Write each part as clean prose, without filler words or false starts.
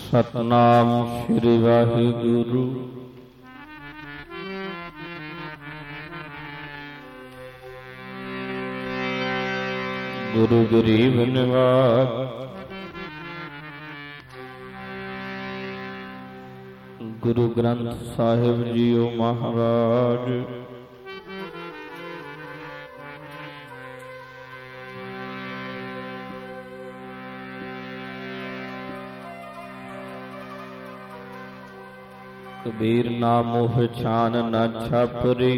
ਸਤਨਾਮ ਸ੍ਰੀ ਵਾਹਿਗੁਰੂ। ਗੁਰੂ ਗਰੀਬ ਨਿਵਾਜ ਗੁਰੂ ਗ੍ਰੰਥ ਸਾਹਿਬ ਜੀਓ ਮਹਾਰਾਜ। ਕਬੀਰ ਨਾ ਮੋਹ ਛਾਨ ਨਾ ਛਾਪਰੀ,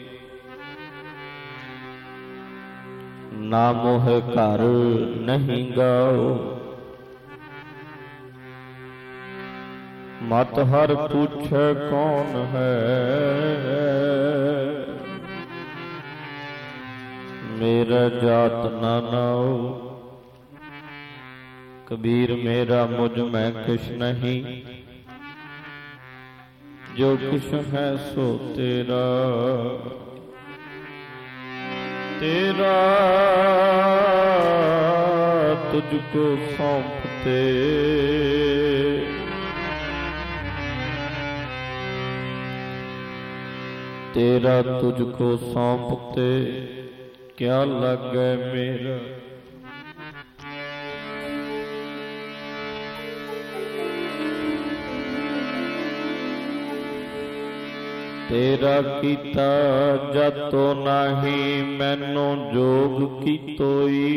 ਨਾ ਮੋਹ ਘਰ ਨਹੀਂ ਗਾਓ। ਮਤ ਹਰ ਪੁੱਛੈ ਕੌਣ ਹੈ, ਮੇਰਾ ਜਾਤ ਨਾ ਨਾਓ। ਕਬੀਰ ਮੇਰਾ ਮੁਝ ਮੈਂ ਕਿਛ ਨਹੀਂ, ਜੋ ਕੁਛ ਹੈ ਸੋ ਤੇਰਾ। ਤੇਰਾ ਤੁਝਕੋ ਸੌਂਪਤੇ, तेरा तुझको सौंपते क्या लगे मेरा। तेरा कीता जतो नाही, मैनू जोग कीतोई।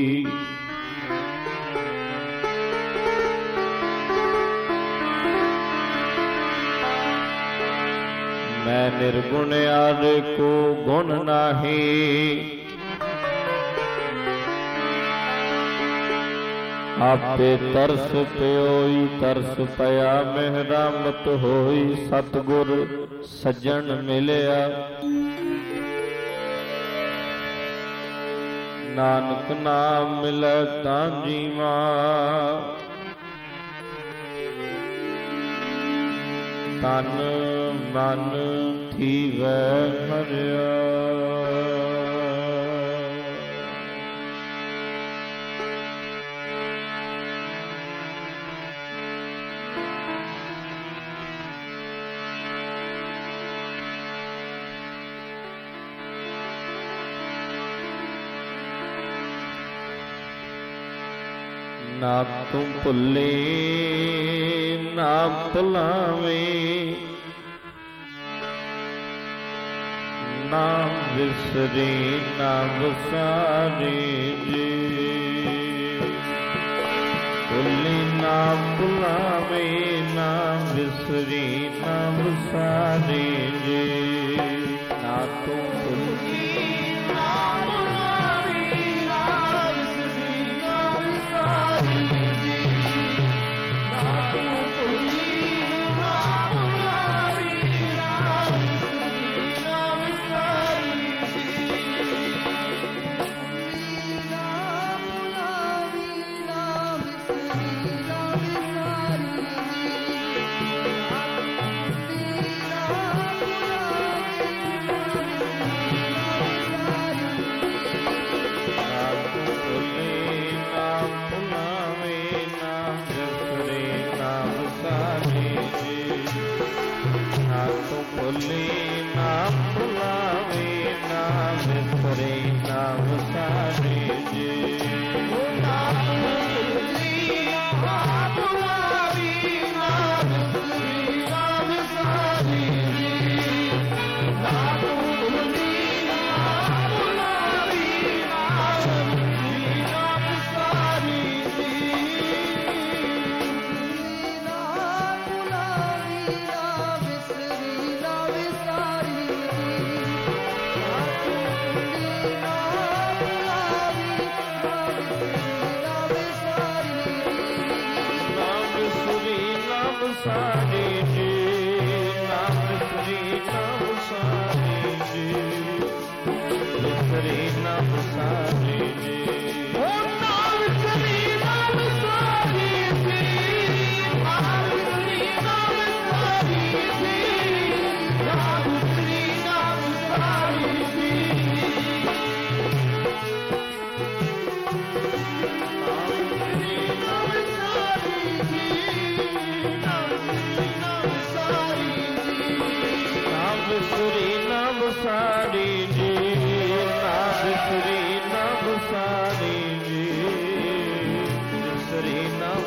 मैं निर्गुण आरे को गुण नाही, आपे तरस प्योई तरस पया। मेहरामत होई सतगुर सज्जन मिलिया। नानक नाम मिलै तां जीवा, तन मन थीवै हरिया। ना तुम भुले ना भुलावें, ना विसरे ना विसारे जी। भुले ना भुलावे ना विसरे ना विसारे जी। ना तुम भुले ना भुलावे ना विसरे ना विसारे जी। ना तुम भुले ना भुलावे ना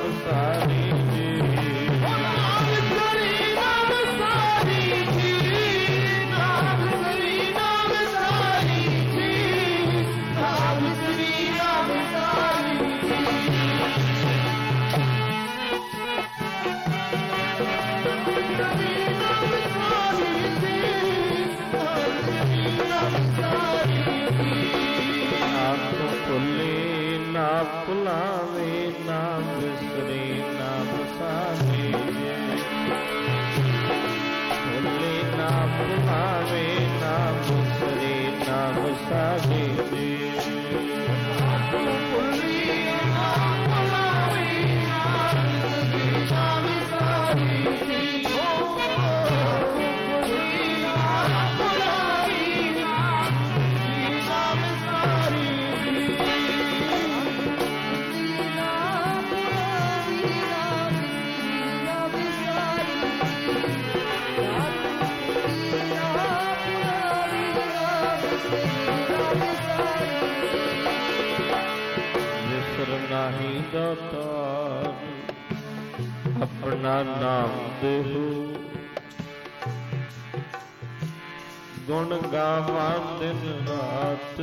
ਸਾਰੀ ਜੀ ਨਾਮ ਸਰੀ ਨਾਮ ਸਾਰੀ ਜੀ ਨਾਮ ਸਰੀ ਨਾਮ ਸਾਰੀ ਜੀ ਨਾਮ ਸਰੀ ਨਾਮ ਸਾਰੀ ਜੀ ਨਾਮ ਭੁੱਲੇ ਨਾ ਭੁਲਾਵੇ ਨਾ ਵਿਸਰੇ ਨਾਮ ਸਾਰੀ ਜੀ ਭੁੱਲੇ ਨਾ ਭੁਲਾਵੇ ਨਾ ਵਿਸਰੇ ਨਾਮ ਸਾਰੀ ਜੀ ਨਹੀਂ ਦਾਤਾਰ ਆਪਣਾ ਨਾਮ ਦੇਹੋ ਗੁਣ ਗਾਵਾਂ ਦਿਨ ਰਾਤ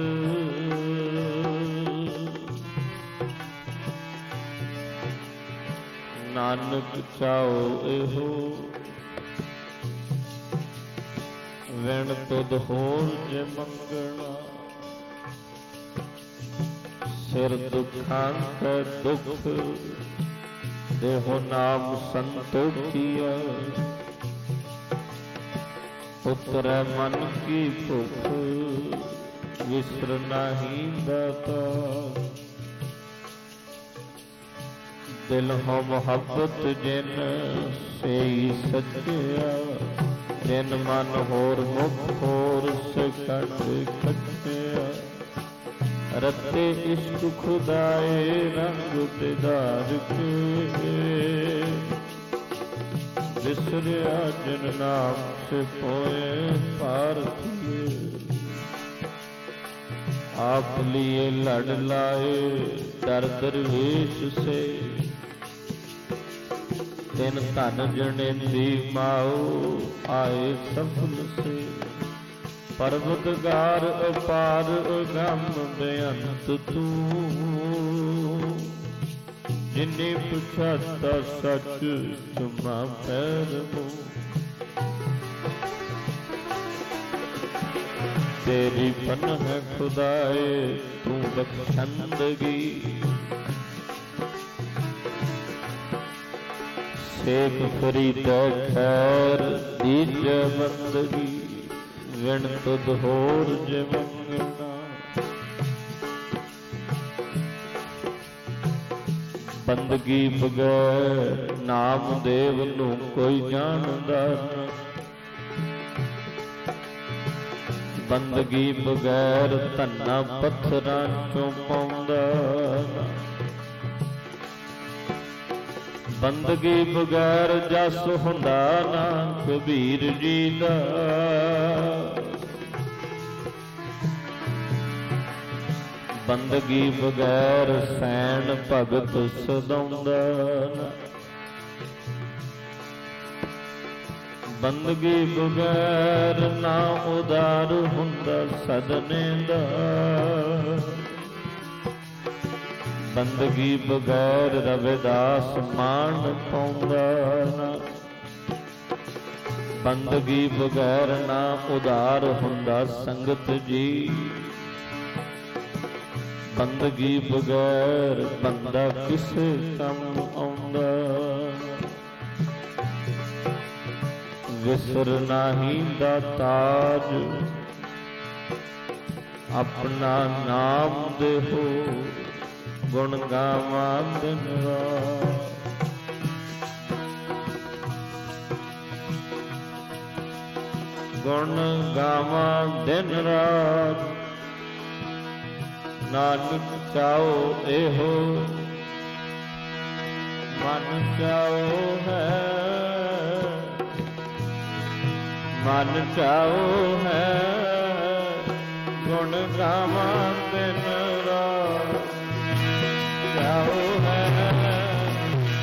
ਨਾਨਕ ਚਾਓ ਇਹੋ ਵਿਣ ਤੁਧ ਹੋਰ ਜੇ ਮੰਗਣਾ ਸਿਰ ਦੁਖਾਂ ਕੈ ਦੁਖ ਦੇਹੋ ਨਾਮ ਸੰਤੋਖੀਆ ਉਤਰੈ ਮਨ ਕੀ ਭੁਖ ਵਿਸਰ ਨਾਹੀ ਦਾਤਾ ਦਿਲ ਹੋ ਮੁਹੱਬਤ ਜਿਨ ਸਈ ਸੱਚਿਆ ਜਿਨ ਮਨ ਹੋਰ ਮੁਖ ਹੋਰ ਸਿਕੰਡ ਕੱਟਿਆ ਰਤੇ ਇਸ਼ਕ ਖੁਦਾਏ ਰੰਗ ਦਿਦਾਰ ਕੇ ਵਿਸਰਿਆ ਜਨ ਨਾਮ ਸੇ ਪੋਏ ਪਾਰਥੀਏ ਆਪ ਲਿਏ ਲੜ ਲਾਏ ਡਰ ਦਰਵੇਸ਼ ਸੇ ਤਿਨ ਧਨ ਜਣੇ ਦੀ ਮਾਓ ਆਏ ਸਫਲ ਸੇ ਪਰਵਤਗਾਰ ਅਪਾਰ ਅਗੰਮ ਬੇਅੰਤ ਤੂੰ ਜਿਨੇ ਪੁੱਛਤਾ ਸੱਚ ਤੁਮਾ ਪੈਰ ਹੋ ਤੇਰੀ ਪਨਾਹ ਖੁਦਾਏ ਤੂੰ ਬਖਸ਼ੰਦਗੀ ਸੇਖ ਫਰੀਦਾ ਖੈਰ ਦੀਜ ਬੰਦਗੀ ਵਿਣ ਤੁਧ ਹੋਰ ਜੇ ਮੰਗਣਾ ਬੰਦਗੀ ਬਗੈਰ ਨਾਮ ਦੇਵ ਨੂੰ ਕੋਈ ਜਾਣਦਾ ਨਾ ਬੰਦਗੀ ਬਗੈਰ ਧੰਨਾ ਪੱਥਰਾਂ ਚੋਂ ਪਾਉਂਦਾ ਨਾ ਬੰਦਗੀ ਬਗੈਰ ਜਸ ਹੁੰਦਾ ਨਾ ਕਬੀਰ ਜੀ ਦਾ ਬੰਦਗੀ ਬਗੈਰ ਸੈਣ ਭਗਤ ਸਦਾਉਂਦਾ ਨਾ ਬੰਦਗੀ ਬਗੈਰ ਨਾ ਉਦਾਰ ਹੁੰਦਾ ਸਦਨੇ ਦਾ ਬੰਦਗੀ ਬਗੈਰ ਰਵਿਦਾਸ ਮਾਣ ਪਾਉਂਦਾ ਨਾ ਬੰਦਗੀ ਬਗੈਰ ਨਾ ਉਦਾਰ ਹੁੰਦਾ ਸੰਗਤ ਜੀ ਬੰਦਗੀ ਬਗੈਰ ਬੰਦਾ ਕਿਸੇ ਕੰਮ ਆਉਂਦਾ ਵਿਸਰ ਨਾਹੀ ਦਾ ਤਾਜ ਆਪਣਾ ਨਾਮ ਦੇਹੋ ਗੁਣ ਗਾਵਾਂ ਦਿਨ ਰਾਤ ਗੁਣ ਗਾਵਾਂ ਦਿਨ ਰਾਤ ਨਾਨਕ ਚਾਓ ਇਹੋ ਮਨ ਚਾਓ ਹੈ ਮਨ ਚਾਓ ਹੈ ਗੁਣ ਗਾਵਾਂ ਦਿਨ ਰਾਤ ਚਾਓ ਹੈ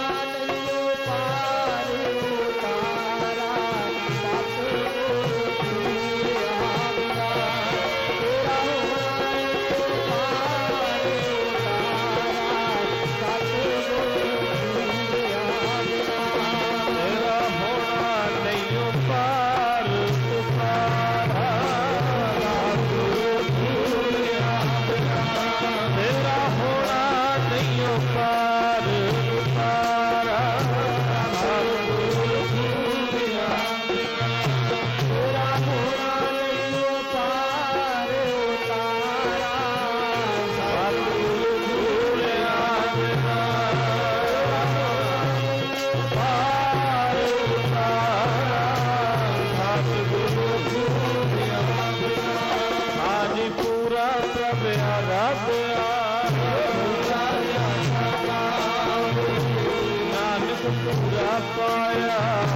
ਪੂਰਾ ਪਾਇਆ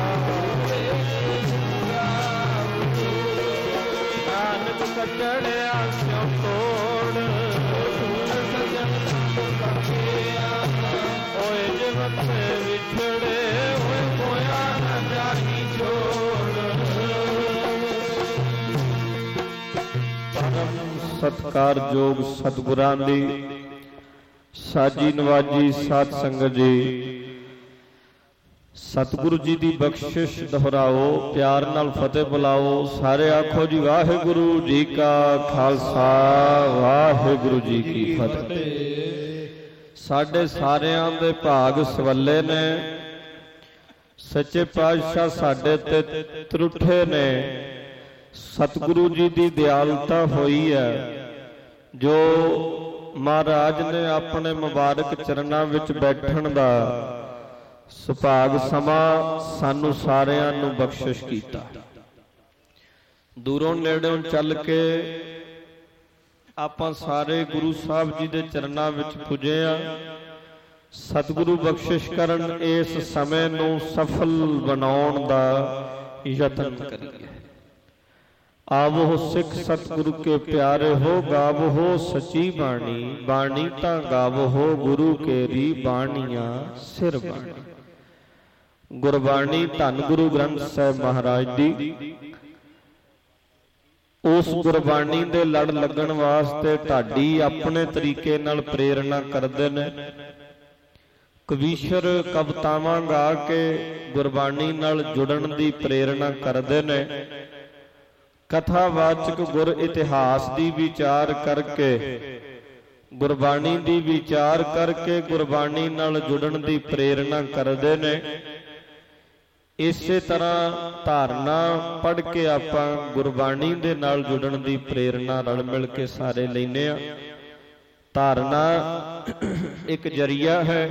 ਨਾਨਕ ਕੱਢਿਆ ਕਿਉਂ ਤੋੜ ਹੋਏ ਜਗਤ ਵਿਛੜੇ ਹੋਏ ਹੋਇਆ ਨਾ ਜਾਈ ਛੋੜ। ਪਰਮ ਸਤਿਕਾਰਯੋਗ ਸਤਿਗੁਰਾਂ ਦੀ ਸਾਜੀ ਨਵਾਜੀ ਸਾਧ ਸੰਗਤ ਜੀ, ਸਤਿਗੁਰੂ ਜੀ ਦੀ ਬਖਸ਼ਿਸ਼ ਦੁਹਰਾਓ, ਪਿਆਰ ਨਾਲ ਫਤਿਹ ਬੁਲਾਓ। ਸਾਰੇ ਆਖੋ ਜੀ ਵਾਹਿਗੁਰੂ ਜੀ ਕਾ ਖਾਲਸਾ ਵਾਹਿਗੁਰੂ ਜੀ ਕੀ ਫਤਿਹ। ਸਾਡੇ ਸਾਰਿਆਂ ਦੇ ਭਾਗ ਸਵੱਲੇ ਨੇ, ਸੱਚੇ ਪਾਤਸ਼ਾਹ ਸਾਡੇ ਤੇ ਤਰੁੱਠੇ ਨੇ। ਸਤਿਗੁਰੂ ਜੀ ਦੀ ਦਿਆਲਤਾ ਹੋਈ ਹੈ ਜੋ ਮਹਾਰਾਜ ਨੇ ਆਪਣੇ ਮੁਬਾਰਕ ਚਰਨਾਂ ਵਿੱਚ ਬੈਠਣ ਦਾ ਸੁਭਾਗ ਸਮਾਂ ਸਾਨੂੰ ਸਾਰਿਆਂ ਨੂੰ ਬਖਸ਼ਿਸ਼ ਕੀਤਾ। ਦੂਰੋਂ ਨੇੜਿਓਂ ਚੱਲ ਕੇ ਆਪਾਂ ਸਾਰੇ ਗੁਰੂ ਸਾਹਿਬ ਜੀ ਦੇ ਚਰਨਾਂ ਵਿੱਚ ਪੁੱਜੇ ਆ। ਸਤਿਗੁਰੂ ਬਖਸ਼ਿਸ਼ ਕਰਨ ਇਸ ਸਮੇਂ ਨੂੰ ਸਫਲ ਬਣਾਉਣ ਦਾ ਯਤਨ ਕਰੀਏ। ਆਵੋ ਸਿੱਖ ਸਤਿਗੁਰੂ ਕੇ ਪਿਆਰੇ ਹੋ, ਗਾਵੋ ਸੱਚੀ ਬਾਣੀ, ਬਾਣੀ ਤਾਂ ਗਾਵੋ ਗੁਰੂ ਕੇਰੀ ਬਾਣੀਆਂ ਸਿਰ ਬਾਣੀ। ਗੁਰਬਾਣੀ ਧੰਨ ਗੁਰੂ ਗ੍ਰੰਥ ਸਾਹਿਬ ਮਹਾਰਾਜ ਦੀ, ਉਸ ਗੁਰਬਾਣੀ ਦੇ ਲੜ ਲੱਗਣ ਵਾਸਤੇ ਢਾਡੀ ਆਪਣੇ ਤਰੀਕੇ ਨਾਲ ਪ੍ਰੇਰਣਾ ਕਰਦੇ ਨੇ। ਕਵੀਸ਼ਰ ਕਵਿਤਾਵਾਂ ਗਾ ਕੇ ਗੁਰਬਾਣੀ ਨਾਲ ਜੁੜਨ ਦੀ ਪ੍ਰੇਰਣਾ ਕਰਦੇ ਨੇ। ਕਥਾਵਾਚਕ ਗੁਰ ਇਤਿਹਾਸ ਦੀ ਵਿਚਾਰ ਕਰਕੇ, ਗੁਰਬਾਣੀ ਦੀ ਵਿਚਾਰ ਕਰਕੇ ਗੁਰਬਾਣੀ ਨਾਲ ਜੁੜਨ ਦੀ ਪ੍ਰੇਰਣਾ ਕਰਦੇ ਨੇ। ਇਸੇ ਤਰ੍ਹਾਂ ਧਾਰਨਾ ਪੜ੍ਹ ਕੇ ਆਪਾਂ ਗੁਰਬਾਣੀ ਦੇ ਨਾਲ ਜੁੜਨ ਦੀ ਪ੍ਰੇਰਣਾ ਰਲ ਮਿਲ ਕੇ ਸਾਰੇ ਲੈਂਦੇ ਆ। ਧਾਰਨਾ ਇੱਕ ਜਰੀਆ ਹੈ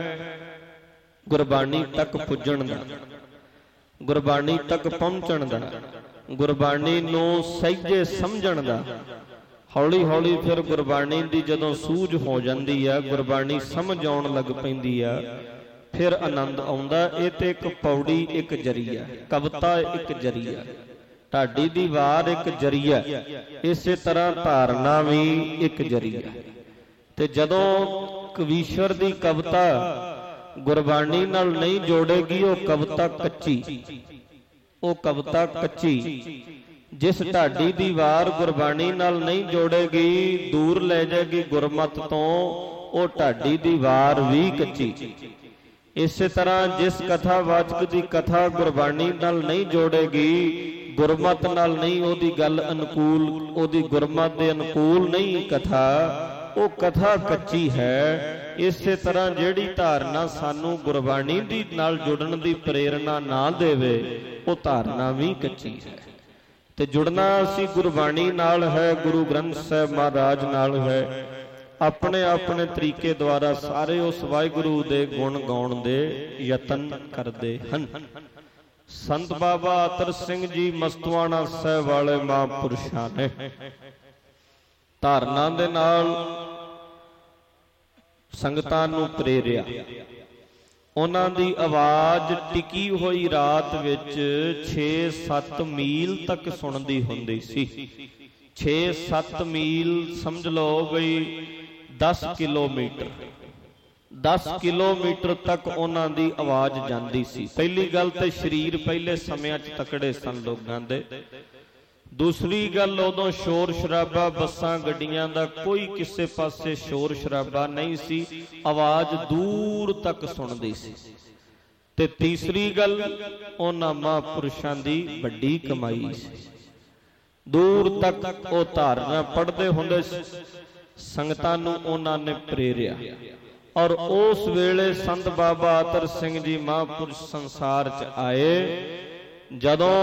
ਗੁਰਬਾਣੀ ਤੱਕ ਪੁੱਜਣ ਦਾ, ਗੁਰਬਾਣੀ ਤੱਕ ਪਹੁੰਚਣ ਦਾ, ਗੁਰਬਾਣੀ ਨੂੰ ਸਹਿਜੇ ਸਮਝਣ ਦਾ। ਹੌਲੀ ਹੌਲੀ ਫਿਰ ਗੁਰਬਾਣੀ ਦੀ ਜਦੋਂ ਸੂਝ ਹੋ ਜਾਂਦੀ ਆ, ਗੁਰਬਾਣੀ ਸਮਝ ਆਉਣ ਲੱਗ ਪੈਂਦੀ ਆ, ਫਿਰ ਆਨੰਦ ਆਉਂਦਾ। ਇਹ ਤੇ ਇੱਕ ਪੌੜੀ, ਇੱਕ ਜਰੀਆ, ਕਵਿਤਾ ਇੱਕ ਜਰੀਆ, ਢਾਡੀ ਦੀ ਵਾਰ ਇੱਕ ਜਰੀਆ, ਇਸੇ ਤਰ੍ਹਾਂ ਧਾਰਨਾ ਵੀ ਇੱਕ ਜਰੀਆ। ਤੇ ਜਦੋਂ ਕਵੀਸ਼ਰ ਦੀ ਕਵਿਤਾ ਗੁਰਬਾਣੀ ਨਾਲ ਨਹੀਂ ਜੋੜੇਗੀ, ਉਹ ਕਵਿਤਾ ਕੱਚੀ, ਉਹ ਕਵਿਤਾ ਕੱਚੀ। ਜਿਸ ਢਾਡੀ ਦੀ ਵਾਰ ਗੁਰਬਾਣੀ ਨਾਲ ਨਹੀਂ ਜੋੜੇਗੀ, ਦੂਰ ਲੈ ਜਾਏਗੀ ਗੁਰਮਤ ਤੋਂ, ਉਹ ਢਾਡੀ ਦੀ ਵਾਰ ਵੀ ਕੱਚੀ। ਇਸੇ ਤਰ੍ਹਾਂ ਜਿਸ ਕਥਾਵਾਚਕ ਦੀ ਕਥਾ ਗੁਰਬਾਣੀ ਨਾਲ ਨਹੀਂ ਜੋੜੇਗੀ, ਗੁਰਮਤ ਨਾਲ ਨਹੀਂ ਉਹਦੀ ਗੱਲ ਅਨੁਕੂਲ, ਉਹਦੀ ਗੁਰਮਤ ਦੇ ਅਨੁਕੂਲ ਨਹੀਂ ਕਥਾ, ਉਹ ਕਥਾ ਕੱਚੀ ਹੈ। ਇਸੇ ਤਰ੍ਹਾਂ ਜਿਹੜੀ ਧਾਰਨਾ ਸਾਨੂੰ ਗੁਰਬਾਣੀ ਦੀ ਨਾਲ ਜੁੜਨ ਦੀ ਪ੍ਰੇਰਣਾ ਨਾ ਦੇਵੇ, ਉਹ ਧਾਰਨਾ ਵੀ ਕੱਚੀ ਹੈ। ਤੇ ਜੁੜਨਾ ਅਸੀਂ ਗੁਰਬਾਣੀ ਨਾਲ ਹੈ, ਗੁਰੂ ਗ੍ਰੰਥ ਸਾਹਿਬ ਮਹਾਰਾਜ ਨਾਲ ਹੈ। ਆਪਣੇ ਆਪਣੇ ਤਰੀਕੇ ਦੁਆਰਾ ਸਾਰੇ ਉਸ ਵਾਹਿਗੁਰੂ ਦੇ ਗੁਣ ਗਾਉਣ ਦੇ ਯਤਨ ਕਰਦੇ ਹਨ। ਸੰਤ ਬਾਬਾ ਅਤਰ ਸਿੰਘ ਜੀ ਮਸਤਵਾਣਾ ਸਾਹਿਬ ਵਾਲੇ ਮਹਾਂਪੁਰਸ਼ਾਂ ਨੇ ਧਾਰਨਾ ਦੇ ਨਾਲ ਸੰਗਤਾਂ ਨੂੰ ਪ੍ਰੇਰਿਆ। ਉਹਨਾਂ ਦੀ ਆਵਾਜ਼ ਟਿਕੀ ਹੋਈ ਰਾਤ ਵਿੱਚ 6-7 ਮੀਲ ਤੱਕ ਸੁਣਦੀ ਹੁੰਦੀ ਸੀ। 6-7 ਮੀਲ ਸਮਝ ਲਓ ਬਈ 10 ਕਿਲੋਮੀਟਰ, 10 ਕਿਲੋਮੀਟਰ ਤੱਕ ਉਹਨਾਂ ਦੀ ਆਵਾਜ਼ ਜਾਂਦੀ ਸੀ। ਪਹਿਲੀ ਗੱਲ ਤੇ ਸਰੀਰ ਪਹਿਲੇ ਸਮਿਆਂ 'ਚ ਤਕੜੇ ਸਨ ਲੋਕਾਂ ਦੇ। ਦੂਸਰੀ ਗੱਲ, ਉਦੋਂ ਸ਼ੋਰ ਸ਼ਰਾਬਾ, ਬੱਸਾਂ ਗੱਡੀਆਂ ਦਾ ਕੋਈ ਕਿਸੇ ਪਾਸੇ ਸ਼ੋਰ ਸ਼ਰਾਬਾ ਨਹੀਂ ਸੀ, ਆਵਾਜ਼ ਦੂਰ ਤੱਕ ਸੁਣਦੀ ਸੀ। ਤੇ ਤੀਸਰੀ ਗੱਲ, ਉਹਨਾਂ ਮਹਾਂਪੁਰਸ਼ਾਂ ਦੀ ਵੱਡੀ ਕਮਾਈ ਸੀ। ਦੂਰ ਤੱਕ ਉਹ ਧਾਰਨਾ ਪੜ੍ਹਦੇ ਹੁੰਦੇ ਸੀ, ਸੰਗਤਾਂ ਨੂੰ ਉਹਨਾਂ ਨੇ ਪ੍ਰੇਰਿਆ। ਔਰ ਉਸ ਵੇਲੇ ਸੰਤ ਬਾਬਾ ਅਤਰ ਸਿੰਘ ਜੀ ਮਹਾਂਪੁਰਸ਼ ਸੰਸਾਰ 'ਚ ਆਏ। ਜਦੋਂ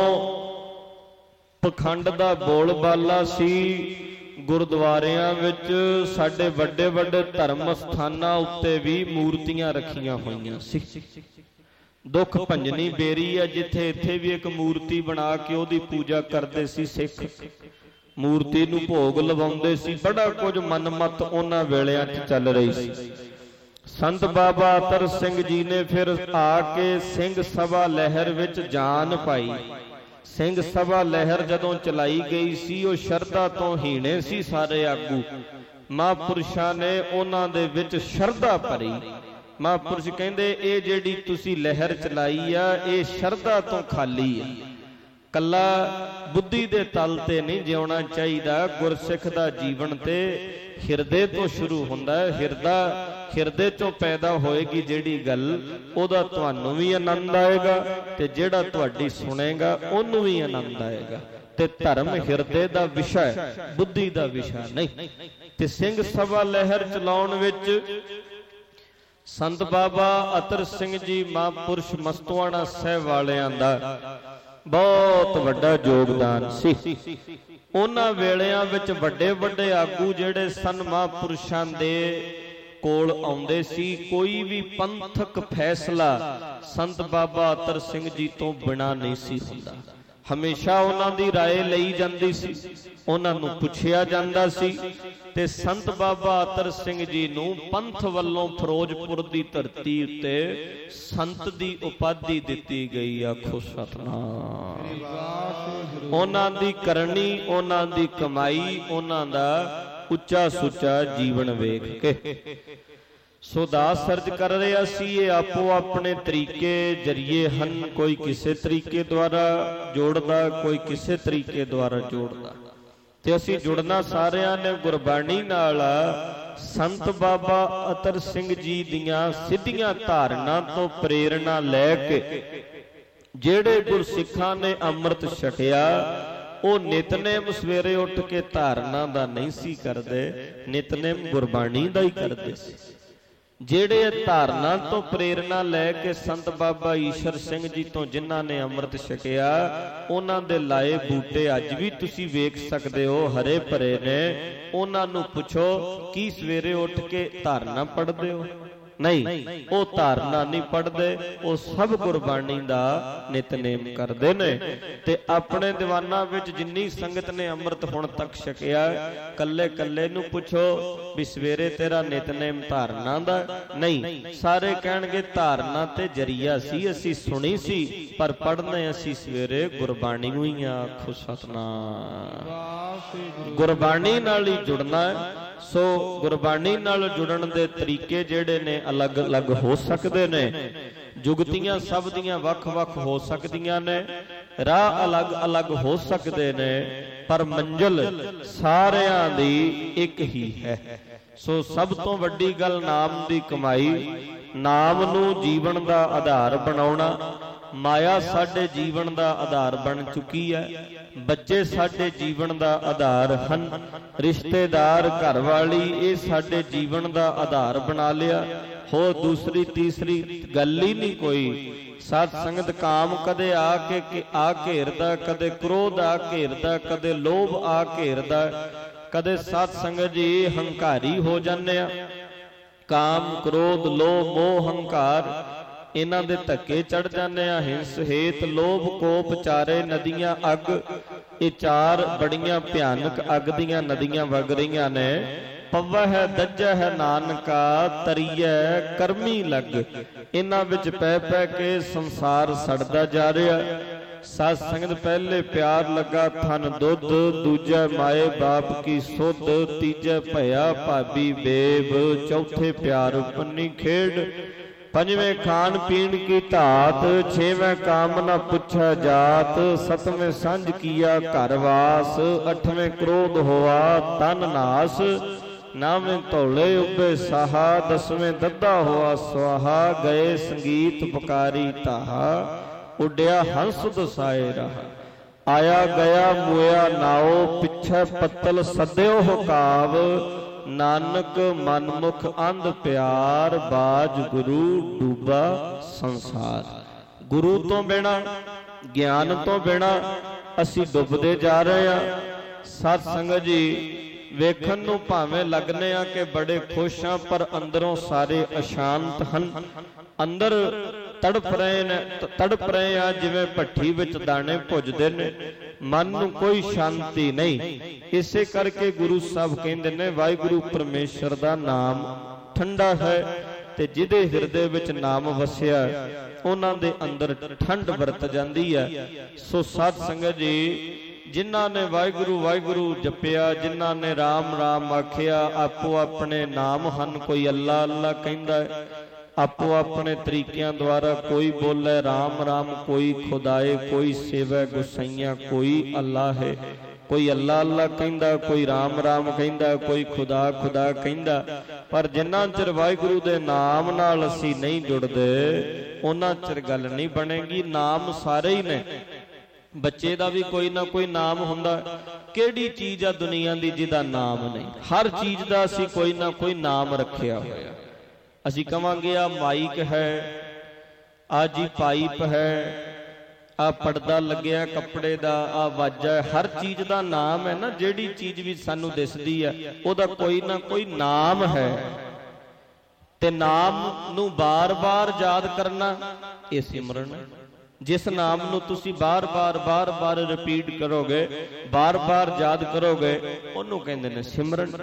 ਪਖੰਡ ਦਾ ਬੋਲਬਾਲਾ ਸੀ, ਗੁਰਦੁਆਰਿਆਂ ਵਿੱਚ ਸਾਡੇ ਵੱਡੇ ਵੱਡੇ ਧਰਮ ਸਥਾਨਾਂ ਉੱਤੇ ਵੀ ਮੂਰਤੀਆਂ ਰੱਖੀਆਂ ਹੋਈਆਂ ਸੀ। ਦੁੱਖ ਭੰਜਨੀ ਬੇਰੀ ਹੈ ਜਿੱਥੇ, ਇੱਥੇ ਵੀ ਇੱਕ ਮੂਰਤੀ ਬਣਾ ਕੇ ਉਹਦੀ ਪੂਜਾ ਕਰਦੇ ਸੀ ਸਿੱਖ, ਮੂਰਤੀ ਨੂੰ ਭੋਗ ਲਵਾਉਂਦੇ ਸੀ। ਬੜਾ ਕੁਝ ਮਨਮਤ ਉਹਨਾਂ ਵੇਲਿਆਂ 'ਚ ਚੱਲ ਰਹੀ ਸੀ। ਸੰਤ ਬਾਬਾ ਅਤਰ ਸਿੰਘ ਜੀ ਨੇ ਫਿਰ ਆ ਕੇ ਸਿੰਘ ਸਭਾ ਲਹਿਰ ਵਿੱਚ ਜਾਨ ਪਾਈ। ਸਿੰਘ ਸਭਾ ਲਹਿਰ ਜਦੋਂ ਚਲਾਈ ਗਈ ਸੀ, ਉਹ ਸ਼ਰਧਾ ਤੋਂ ਹੀਣੇ ਸੀ ਸਾਰੇ ਆਗੂ। ਮਹਾਂਪੁਰਸ਼ਾਂ ਨੇ ਉਹਨਾਂ ਦੇ ਵਿੱਚ ਸ਼ਰਧਾ ਭਰੀ। ਮਹਾਂਪੁਰਸ਼ ਕਹਿੰਦੇ ਇਹ ਜਿਹੜੀ ਤੁਸੀਂ ਲਹਿਰ ਚਲਾਈ ਆ, ਇਹ ਸ਼ਰਧਾ ਤੋਂ ਖਾਲੀ ਆ। ਕੱਲਾ ਬੁੱਧੀ ਦੇ ਤਲ ਤੇ ਨਹੀਂ ਜਿਉਣਾ ਚਾਹੀਦਾ। ਗੁਰਸਿੱਖ ਦਾ ਜੀਵਨ ਤੇ ਹਿਰਦੇ ਤੋਂ ਸ਼ੁਰੂ ਹੁੰਦਾ ਹੈ। ਹਿਰਦੇ ਚੋਂ ਪੈਦਾ ਹੋਏਗੀ ਜਿਹੜੀ ਗੱਲ, ਉਹਦਾ ਤੁਹਾਨੂੰ ਵੀ ਆਨੰਦ ਆਏਗਾ ਤੇ ਜਿਹੜਾ ਤੁਹਾਡੀ ਸੁਣੇਗਾ ਉਹਨੂੰ ਵੀ ਆਨੰਦ ਆਏਗਾ। ਤੇ ਧਰਮ ਹਿਰਦੇ ਦਾ ਵਿਸ਼ਾ ਹੈ, ਬੁੱਧੀ ਦਾ ਵਿਸ਼ਾ ਨਹੀਂ। ਤੇ ਸਿੰਘ ਸਭਾ ਲਹਿਰ ਚਲਾਉਣ ਵਿੱਚ ਸੰਤ ਬਾਬਾ ਅਤਰ ਸਿੰਘ ਜੀ ਮਹਾਂਪੁਰਸ਼ ਮਸਤੂਆਣਾ ਸਾਹਿਬ ਵਾਲਿਆਂ ਦਾ ਬਹੁਤ ਵੱਡਾ ਯੋਗਦਾਨ ਸੀ। ਉਹਨਾਂ ਵੇਲਿਆਂ ਵਿੱਚ ਵੱਡੇ ਵੱਡੇ ਆਗੂ ਜਿਹੜੇ ਸਨ ਮਹਾਂਪੁਰਸ਼ਾਂ ਦੇ ਕੋਲ ਆਉਂਦੇ ਸੀ। ਕੋਈ ਵੀ ਪੰਥਕ ਫੈਸਲਾ ਸੰਤ ਬਾਬਾ ਅਤਰ ਸਿੰਘ ਜੀ ਤੋਂ ਬਿਨਾਂ ਨਹੀਂ ਸੀ ਹੁੰਦਾ। ਹਮੇਸ਼ਾ ਉਹਨਾਂ ਦੀ ਰਾਏ ਲਈ ਜਾਂਦੀ ਸੀ, ਉਹਨਾਂ ਨੂੰ ਪੁੱਛਿਆ ਜਾਂਦਾ ਸੀ। ਤੇ ਸੰਤ ਬਾਬਾ ਅਤਰ ਸਿੰਘ ਜੀ ਨੂੰ ਪੰਥ ਵੱਲੋਂ ਫਿਰੋਜ਼ਪੁਰ ਦੀ ਧਰਤੀ ਉੱਤੇ ਸੰਤ ਦੀ ਉਪਾਧੀ ਦਿੱਤੀ ਗਈ। ਆਖੋ ਸਤਿਨਾਮ। ਉਹਨਾਂ ਦੀ ਕਰਨੀ, ਉਹਨਾਂ ਦੀ ਕਮਾਈ, ਉਹਨਾਂ ਦਾ ਉੱਚਾ ਸੁੱਚਾ ਜੀਵਨ ਵੇਖ ਕੇ ਸੋ ਦਾਸ ਸਰਜ ਕਰ ਰਿਹਾ ਸੀ। ਇਹ ਆਪੋ ਆਪਣੇ ਤਰੀਕੇ ਜਰੀਏ ਹਨ। ਕੋਈ ਕਿਸੇ ਤਰੀਕੇ ਦੁਆਰਾ ਜੋੜਦਾ, ਕੋਈ ਕਿਸੇ ਤਰੀਕੇ ਦੁਆਰਾ ਜੋੜਦਾ। ਤੇ ਅਸੀਂ ਜੁੜਨਾ ਸਾਰਿਆਂ ਨੇ ਗੁਰਬਾਣੀ ਨਾਲ। ਸੰਤ ਬਾਬਾ ਅਤਰ ਸਿੰਘ ਜੀ ਦੀਆਂ ਸਿੱਧੀਆਂ ਧਾਰਨਾ ਤੋਂ ਪ੍ਰੇਰਣਾ ਲੈ ਕੇ ਜਿਹੜੇ ਗੁਰਸਿੱਖਾਂ ਨੇ ਅੰਮ੍ਰਿਤ ਛਕਿਆ, ਉਹ ਨਿਤਨੇਮ ਸਵੇਰੇ ਉੱਠ ਕੇ ਧਾਰਨਾ ਦਾ ਨਹੀਂ ਸੀ ਕਰਦੇ, ਨਿਤਨੇਮ ਗੁਰਬਾਣੀ ਦਾ ਹੀ ਕਰਦੇ ਸੀ। ਜਿਹੜੇ ਧਾਰਨਾ ਤੋਂ ਪ੍ਰੇਰਣਾ ਲੈ ਕੇ ਸੰਤ ਬਾਬਾ ਈਸ਼ਰ ਸਿੰਘ ਜੀ ਤੋਂ ਜਿਨ੍ਹਾਂ ਨੇ ਅੰਮ੍ਰਿਤ ਛਕਿਆ, ਉਹਨਾਂ ਦੇ ਲਾਏ ਬੂਟੇ ਅੱਜ ਵੀ ਤੁਸੀਂ ਵੇਖ ਸਕਦੇ ਹੋ, ਹਰੇ ਭਰੇ ਨੇ। ਉਹਨਾਂ ਨੂੰ ਪੁੱਛੋ ਕੀ ਸਵੇਰੇ ਉੱਠ ਕੇ ਧਾਰਨਾ ਪੜ੍ਹਦੇ ਹੋ? ਨਹੀਂ, ਉਹ ਧਾਰਨਾ ਨਹੀਂ ਪੜ੍ਹਦੇ, ਉਹ ਸਭ ਗੁਰਬਾਣੀ ਦਾ ਨਿਤਨੇਮ ਕਰਦੇ ਨੇ। ਤੇ ਆਪਣੇ ਦੀਵਾਨਾਂ ਵਿੱਚ ਜਿੰਨੀ ਸੰਗਤ ਨੇ ਅੰਮ੍ਰਿਤ ਹੁਣ ਤੱਕ ਛਕਿਆ, ਕੱਲੇ ਕੱਲੇ ਨੂੰ ਪੁੱਛੋ ਵੀ ਸਵੇਰੇ ਤੇਰਾ ਨਿਤਨੇਮ ਧਾਰਨਾ ਦਾ? ਨਹੀਂ, ਸਾਰੇ ਕਹਿਣਗੇ ਧਾਰਨਾ ਤੇ ਜਰੀਆ ਸੀ, ਅਸੀਂ ਸੁਣੀ ਸੀ, ਪਰ ਪੜ੍ਹਨੇ ਅਸੀਂ ਸਵੇਰੇ ਗੁਰਬਾਣੀ ਨੂੰ ਹੀ। ਆਖੋ ਸਤਿਨਾਮ। ਗੁਰਬਾਣੀ ਨਾਲ ਹੀ ਜੁੜਨਾ ਹੈ। ਸੋ ਗੁਰਬਾਣੀ ਨਾਲ ਜੁੜਨ ਦੇ ਤਰੀਕੇ ਜਿਹੜੇ ਨੇ ਅਲੱਗ-ਅਲੱਗ ਹੋ ਸਕਦੇ ਨੇ। ਜੁਗਤੀਆਂ ਸਭ ਦੀਆਂ ਵੱਖ-ਵੱਖ ਹੋ ਸਕਦੀਆਂ ਨੇ, ਰਾਹ ਅਲੱਗ-ਅਲੱਗ ਹੋ ਸਕਦੇ ਨੇ, ਪਰ ਮੰਜ਼ਿਲ ਸਾਰਿਆਂ ਦੀ ਇੱਕ ਹੀ ਹੈ। ਸੋ ਸਭ ਤੋਂ ਵੱਡੀ ਗੱਲ ਨਾਮ ਦੀ ਕਮਾਈ, ਨਾਮ ਨੂੰ ਜੀਵਨ ਦਾ ਆਧਾਰ ਬਣਾਉਣਾ। ਮਾਇਆ ਸਾਡੇ ਜੀਵਨ ਦਾ ਆਧਾਰ ਬਣ ਚੁੱਕੀ ਹੈ, ਬੱਚੇ ਸਾਡੇ ਜੀਵਨ ਦਾ ਆਧਾਰ ਹਨ, ਰਿਸ਼ਤੇਦਾਰ, ਘਰਵਾਲੀ, ਇਹ ਸਾਡੇ ਜੀਵਨ ਦਾ ਆਧਾਰ ਬਣਾ ਲਿਆ। ਹੋਰ ਦੂਸਰੀ ਤੀਸਰੀ ਗੱਲ ਹੀ ਨਹੀਂ ਕੋਈ। ਸਾਧ ਸੰਗਤ ਕਾਮ ਕਦੇ ਆ ਘੇਰਦਾ, ਕਦੇ ਕ੍ਰੋਧ ਆ ਘੇਰਦਾ, ਕਦੇ ਲੋਭ ਆ ਘੇਰਦਾ, ਕਦੇ ਸਾਧ ਸੰਗਤ ਜੀ ਹੰਕਾਰੀ ਹੋ ਜਾਂਦੇ ਆ। ਕਾਮ, ਕ੍ਰੋਧ, ਲੋਭ, ਮੋਹ, ਹੰਕਾਰ, ਇਹਨਾਂ ਦੇ ਧੱਕੇ ਚੜ ਜਾਂਦੇ ਆ। ਹਿੰਸ, ਹੇਤ, ਲੋਭ, ਕੋਪ, ਚਾਰੇ ਨਦੀਆਂ ਅੱਗ, ਇਹ ਚਾਰ ਬੜੀਆਂ ਭਿਆਨਕ ਅੱਗ ਦੀਆਂ ਨਦੀਆਂ ਵਗ ਰਹੀਆਂ ਨੇ। ਪਵਹਿ ਦੱਜਹਿ ਨਾਨਕਾ, ਤਰੀਐ ਕਰਮੀ ਲੱਗ। ਇਹਨਾਂ ਵਿੱਚ ਪੈ ਪੈ ਕੇ ਸੰਸਾਰ ਸੜਦਾ ਜਾ ਰਿਹਾ। ਸਾਧ ਸੰਗਤ ਪਹਿਲੇ ਪਿਆਰ ਲੱਗਾ ਥਨ ਦੁੱਧ, ਦੂਜੇ ਮਾਏ ਬਾਪ ਕੀ ਸੁਧ, ਤੀਜੇ ਭਇਆ ਭਾਬੀ ਬੇਬ, ਚੌਥੇ ਪਿਆਰ ਪੰਨੀ ਖੇਡ, ਪੰਜਵੇਂ ਖਾਣ ਪੀਣ ਕੀ ਧਾਤ, ਛੇਵੇਂ ਕਾਮ ਨਾ ਪੁੱਛਾ ਜਾਤ, ਸਤਵੇਂ ਸਾਂਝ ਕੀਆ ਘਰ ਵਾਸ, ਅਠਵੇਂ ਕ੍ਰੋਧ ਹੋਆ ਤਨ ਨਾਸ, ਨਾਵੇਂ ਧੌਲੇ ਉੱਭੇ ਸਾਹਾ, ਦਸਵੇਂ ਦੱਦਾ ਹੋਆ ਸਵਾਹਾ, ਗਏ ਸੰਗੀਤ ਪੁਕਾਰੀ ਤਾਹਾ, ਉੱਡਿਆ ਹੰਸ ਦਸਾਏ ਰਹਾ, ਆਇਆ ਗਿਆ ਮੋਇਆ ਨਾਓ, ਪਿੱਛੇ ਪੱਤਲ ਸੱਦਿਓ ਹੁਕਾਬ, ਨਾਨਕ ਮਨਮੁਖ ਅੰਧ ਪਿਆਰ, ਬਾਜ ਗੁਰੂ ਡੂਬਾ ਸੰਸਾਰ। ਗੁਰੂ ਤੋਂ ਬਿਨਾਂ, ਗਿਆਨ ਤੋਂ ਬਿਨਾਂ ਅਸੀਂ ਡੁੱਬਦੇ ਜਾ ਰਹੇ ਹਾਂ। ਸਤ ਸੰਗਤ ਜੀ, ਵੇਖਣ ਨੂੰ ਭਾਵੇਂ ਲੱਗਨੇ ਆ ਕਿ ਬੜੇ ਖੁਸ਼ ਆ, ਪਰ ਅੰਦਰੋਂ ਸਾਰੇ ਅਸ਼ਾਂਤ ਹਨ। ਅੰਦਰ ਤੜਪ ਰਹੇ ਆ ਜਿਵੇਂ ਭੱਠੀ ਵਿੱਚ ਦਾਣੇ ਭੁੱਜਦੇ ਨੇ। ਮਨ ਨੂੰ ਕੋਈ ਸ਼ਾਂਤੀ ਨਹੀਂ। ਇਸੇ ਕਰਕੇ ਗੁਰੂ ਸਾਹਿਬ ਕਹਿੰਦੇ ਨੇ ਵਾਹਿਗੁਰੂ ਪਰਮੇਸ਼ਰ ਦਾ ਨਾਮ ਠੰਡਾ ਹੈ ਤੇ ਜਿਹਦੇ ਹਿਰਦੇ ਵਿੱਚ ਨਾਮ ਵਸਿਆ ਉਹਨਾਂ ਦੇ ਅੰਦਰ ਠੰਡ ਵਰਤ ਜਾਂਦੀ ਹੈ। ਸੋ ਸਾਧ ਸੰਗਤ ਜੀ, ਜਿਨ੍ਹਾਂ ਨੇ ਵਾਹਿਗੁਰੂ ਵਾਹਿਗੁਰੂ ਜਪਿਆ, ਜਿਨ੍ਹਾਂ ਨੇ ਰਾਮ ਰਾਮ ਆਖਿਆ, ਆਪੋ ਆਪਣੇ ਨਾਮ ਹਨ। ਕੋਈ ਅੱਲਾ ਅੱਲਾ ਕਹਿੰਦਾ ਹੈ ਆਪੋ ਆਪਣੇ ਤਰੀਕਿਆਂ ਦੁਆਰਾ, ਕੋਈ ਬੋਲੇ ਰਾਮ ਰਾਮ, ਕੋਈ ਖੁਦਾਏ, ਕੋਈ ਸੇਵੈ ਗੁਸਾਈਆਂ, ਕੋਈ ਅੱਲਾ ਹੈ। ਕੋਈ ਅੱਲਾ ਅੱਲਾ ਕਹਿੰਦਾ, ਕੋਈ ਰਾਮ ਰਾਮ ਕਹਿੰਦਾ, ਕੋਈ ਖੁਦਾ ਖੁਦਾ ਕਹਿੰਦਾ। ਪਰ ਜਿੰਨਾ ਚਿਰ ਵਾਹਿਗੁਰੂ ਦੇ ਨਾਮ ਨਾਲ ਅਸੀਂ ਨਹੀਂ ਜੁੜਦੇ ਉਹਨਾਂ ਚਿਰ ਗੱਲ ਨਹੀਂ ਬਣੇਗੀ। ਨਾਮ ਸਾਰੇ ਹੀ ਨੇ। ਬੱਚੇ ਦਾ ਵੀ ਕੋਈ ਨਾ ਕੋਈ ਨਾਮ ਹੁੰਦਾ। ਕਿਹੜੀ ਚੀਜ਼ ਆ ਦੁਨੀਆ ਦੀ ਜਿਹਦਾ ਨਾਮ ਨਹੀਂ? ਹਰ ਚੀਜ਼ ਦਾ ਅਸੀਂ ਕੋਈ ਨਾ ਕੋਈ ਨਾਮ ਰੱਖਿਆ ਹੋਇਆ। ਅਸੀਂ ਕਵਾਂਗੇ ਆ ਮਾਈਕ ਹੈ, ਆ ਜੀ ਪਾਈਪ ਹੈ, ਆ ਪਰਦਾ ਲੱਗਿਆ ਕੱਪੜੇ ਦਾ, ਆ ਵਾਜਾ ਹੈ। ਹਰ ਚੀਜ਼ ਦਾ ਨਾਮ ਹੈ ਨਾ। ਜਿਹੜੀ ਚੀਜ਼ ਵੀ ਸਾਨੂੰ ਦਿਸਦੀ ਹੈ ਉਹਦਾ ਕੋਈ ਨਾ ਕੋਈ ਨਾਮ ਹੈ। ਤੇ ਨਾਮ ਨੂੰ ਬਾਰ-ਬਾਰ ਯਾਦ ਕਰਨਾ ਇਹ ਸਿਮਰਨ ਹੈ। ਜਿਸ ਨਾਮ ਨੂੰ ਤੁਸੀਂ ਬਾਰ-ਬਾਰ ਰਿਪੀਟ ਕਰੋਗੇ, ਬਾਰ-ਬਾਰ ਯਾਦ ਕਰੋਗੇ, ਉਹਨੂੰ ਕਹਿੰਦੇ ਨੇ ਸਿਮਰਨ।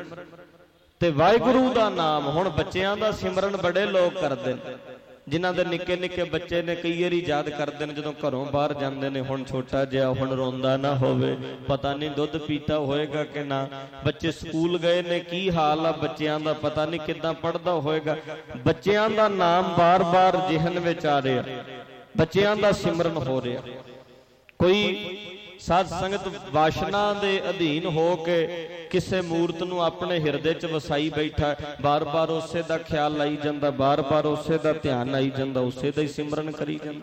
ਤੇ ਵਾਹਿਗੁਰੂ ਦਾ ਨਾਮ ਹੁਣ ਬੱਚਿਆਂ ਦਾ ਸਿਮਰਨ ਬੜੇ ਲੋਕ ਕਰਦੇ ਨੇ। ਜਿਨ੍ਹਾਂ ਦੇ ਨਿੱਕੇ ਨਿੱਕੇ ਬੱਚੇ ਨੇ ਕਈ ਵਾਰੀ ਯਾਦ ਕਰਦੇ ਨੇ ਜਦੋਂ ਘਰੋਂ ਬਾਹਰ ਜਾਂਦੇ ਨੇ। ਹੁਣ ਛੋਟਾ ਜਿਹਾ, ਹੁਣ ਰੋਂਦਾ ਨਾ ਹੋਵੇ, ਪਤਾ ਨਹੀਂ ਦੁੱਧ ਪੀਤਾ ਹੋਏਗਾ ਕਿ ਨਾ। ਬੱਚੇ ਸਕੂਲ ਗਏ ਨੇ, ਕੀ ਹਾਲ ਆ ਬੱਚਿਆਂ ਦਾ, ਪਤਾ ਨਹੀਂ ਕਿੱਦਾਂ ਪੜ੍ਹਦਾ ਹੋਏਗਾ। ਬੱਚਿਆਂ ਦਾ ਨਾਮ ਬਾਰ-ਬਾਰ ਜ਼ਿਹਨ ਵਿੱਚ ਆ ਰਿਹਾ, ਬੱਚਿਆਂ ਦਾ ਸਿਮਰਨ ਹੋ ਰਿਹਾ। ਕੋਈ ਸਾਧ ਸੰਗਤ ਵਾਸ਼ਨਾ ਦੇ ਅਧੀਨ ਹੋ ਕੇ ਕਿਸੇ ਮੂਰਤ ਨੂੰ ਆਪਣੇ ਹਿਰਦੇ 'ਚ ਵਸਾਈ ਬੈਠਾ, ਬਾਰ-ਬਾਰ ਉਸੇ ਦਾ ਖਿਆਲ ਆਈ ਜਾਂਦਾ, ਬਾਰ-ਬਾਰ ਉਸੇ ਦਾ ਧਿਆਨ ਆਈ ਜਾਂਦਾ, ਉਸੇ ਦਾ ਹੀ ਸਿਮਰਨ ਕਰੀ ਜਾਂਦਾ।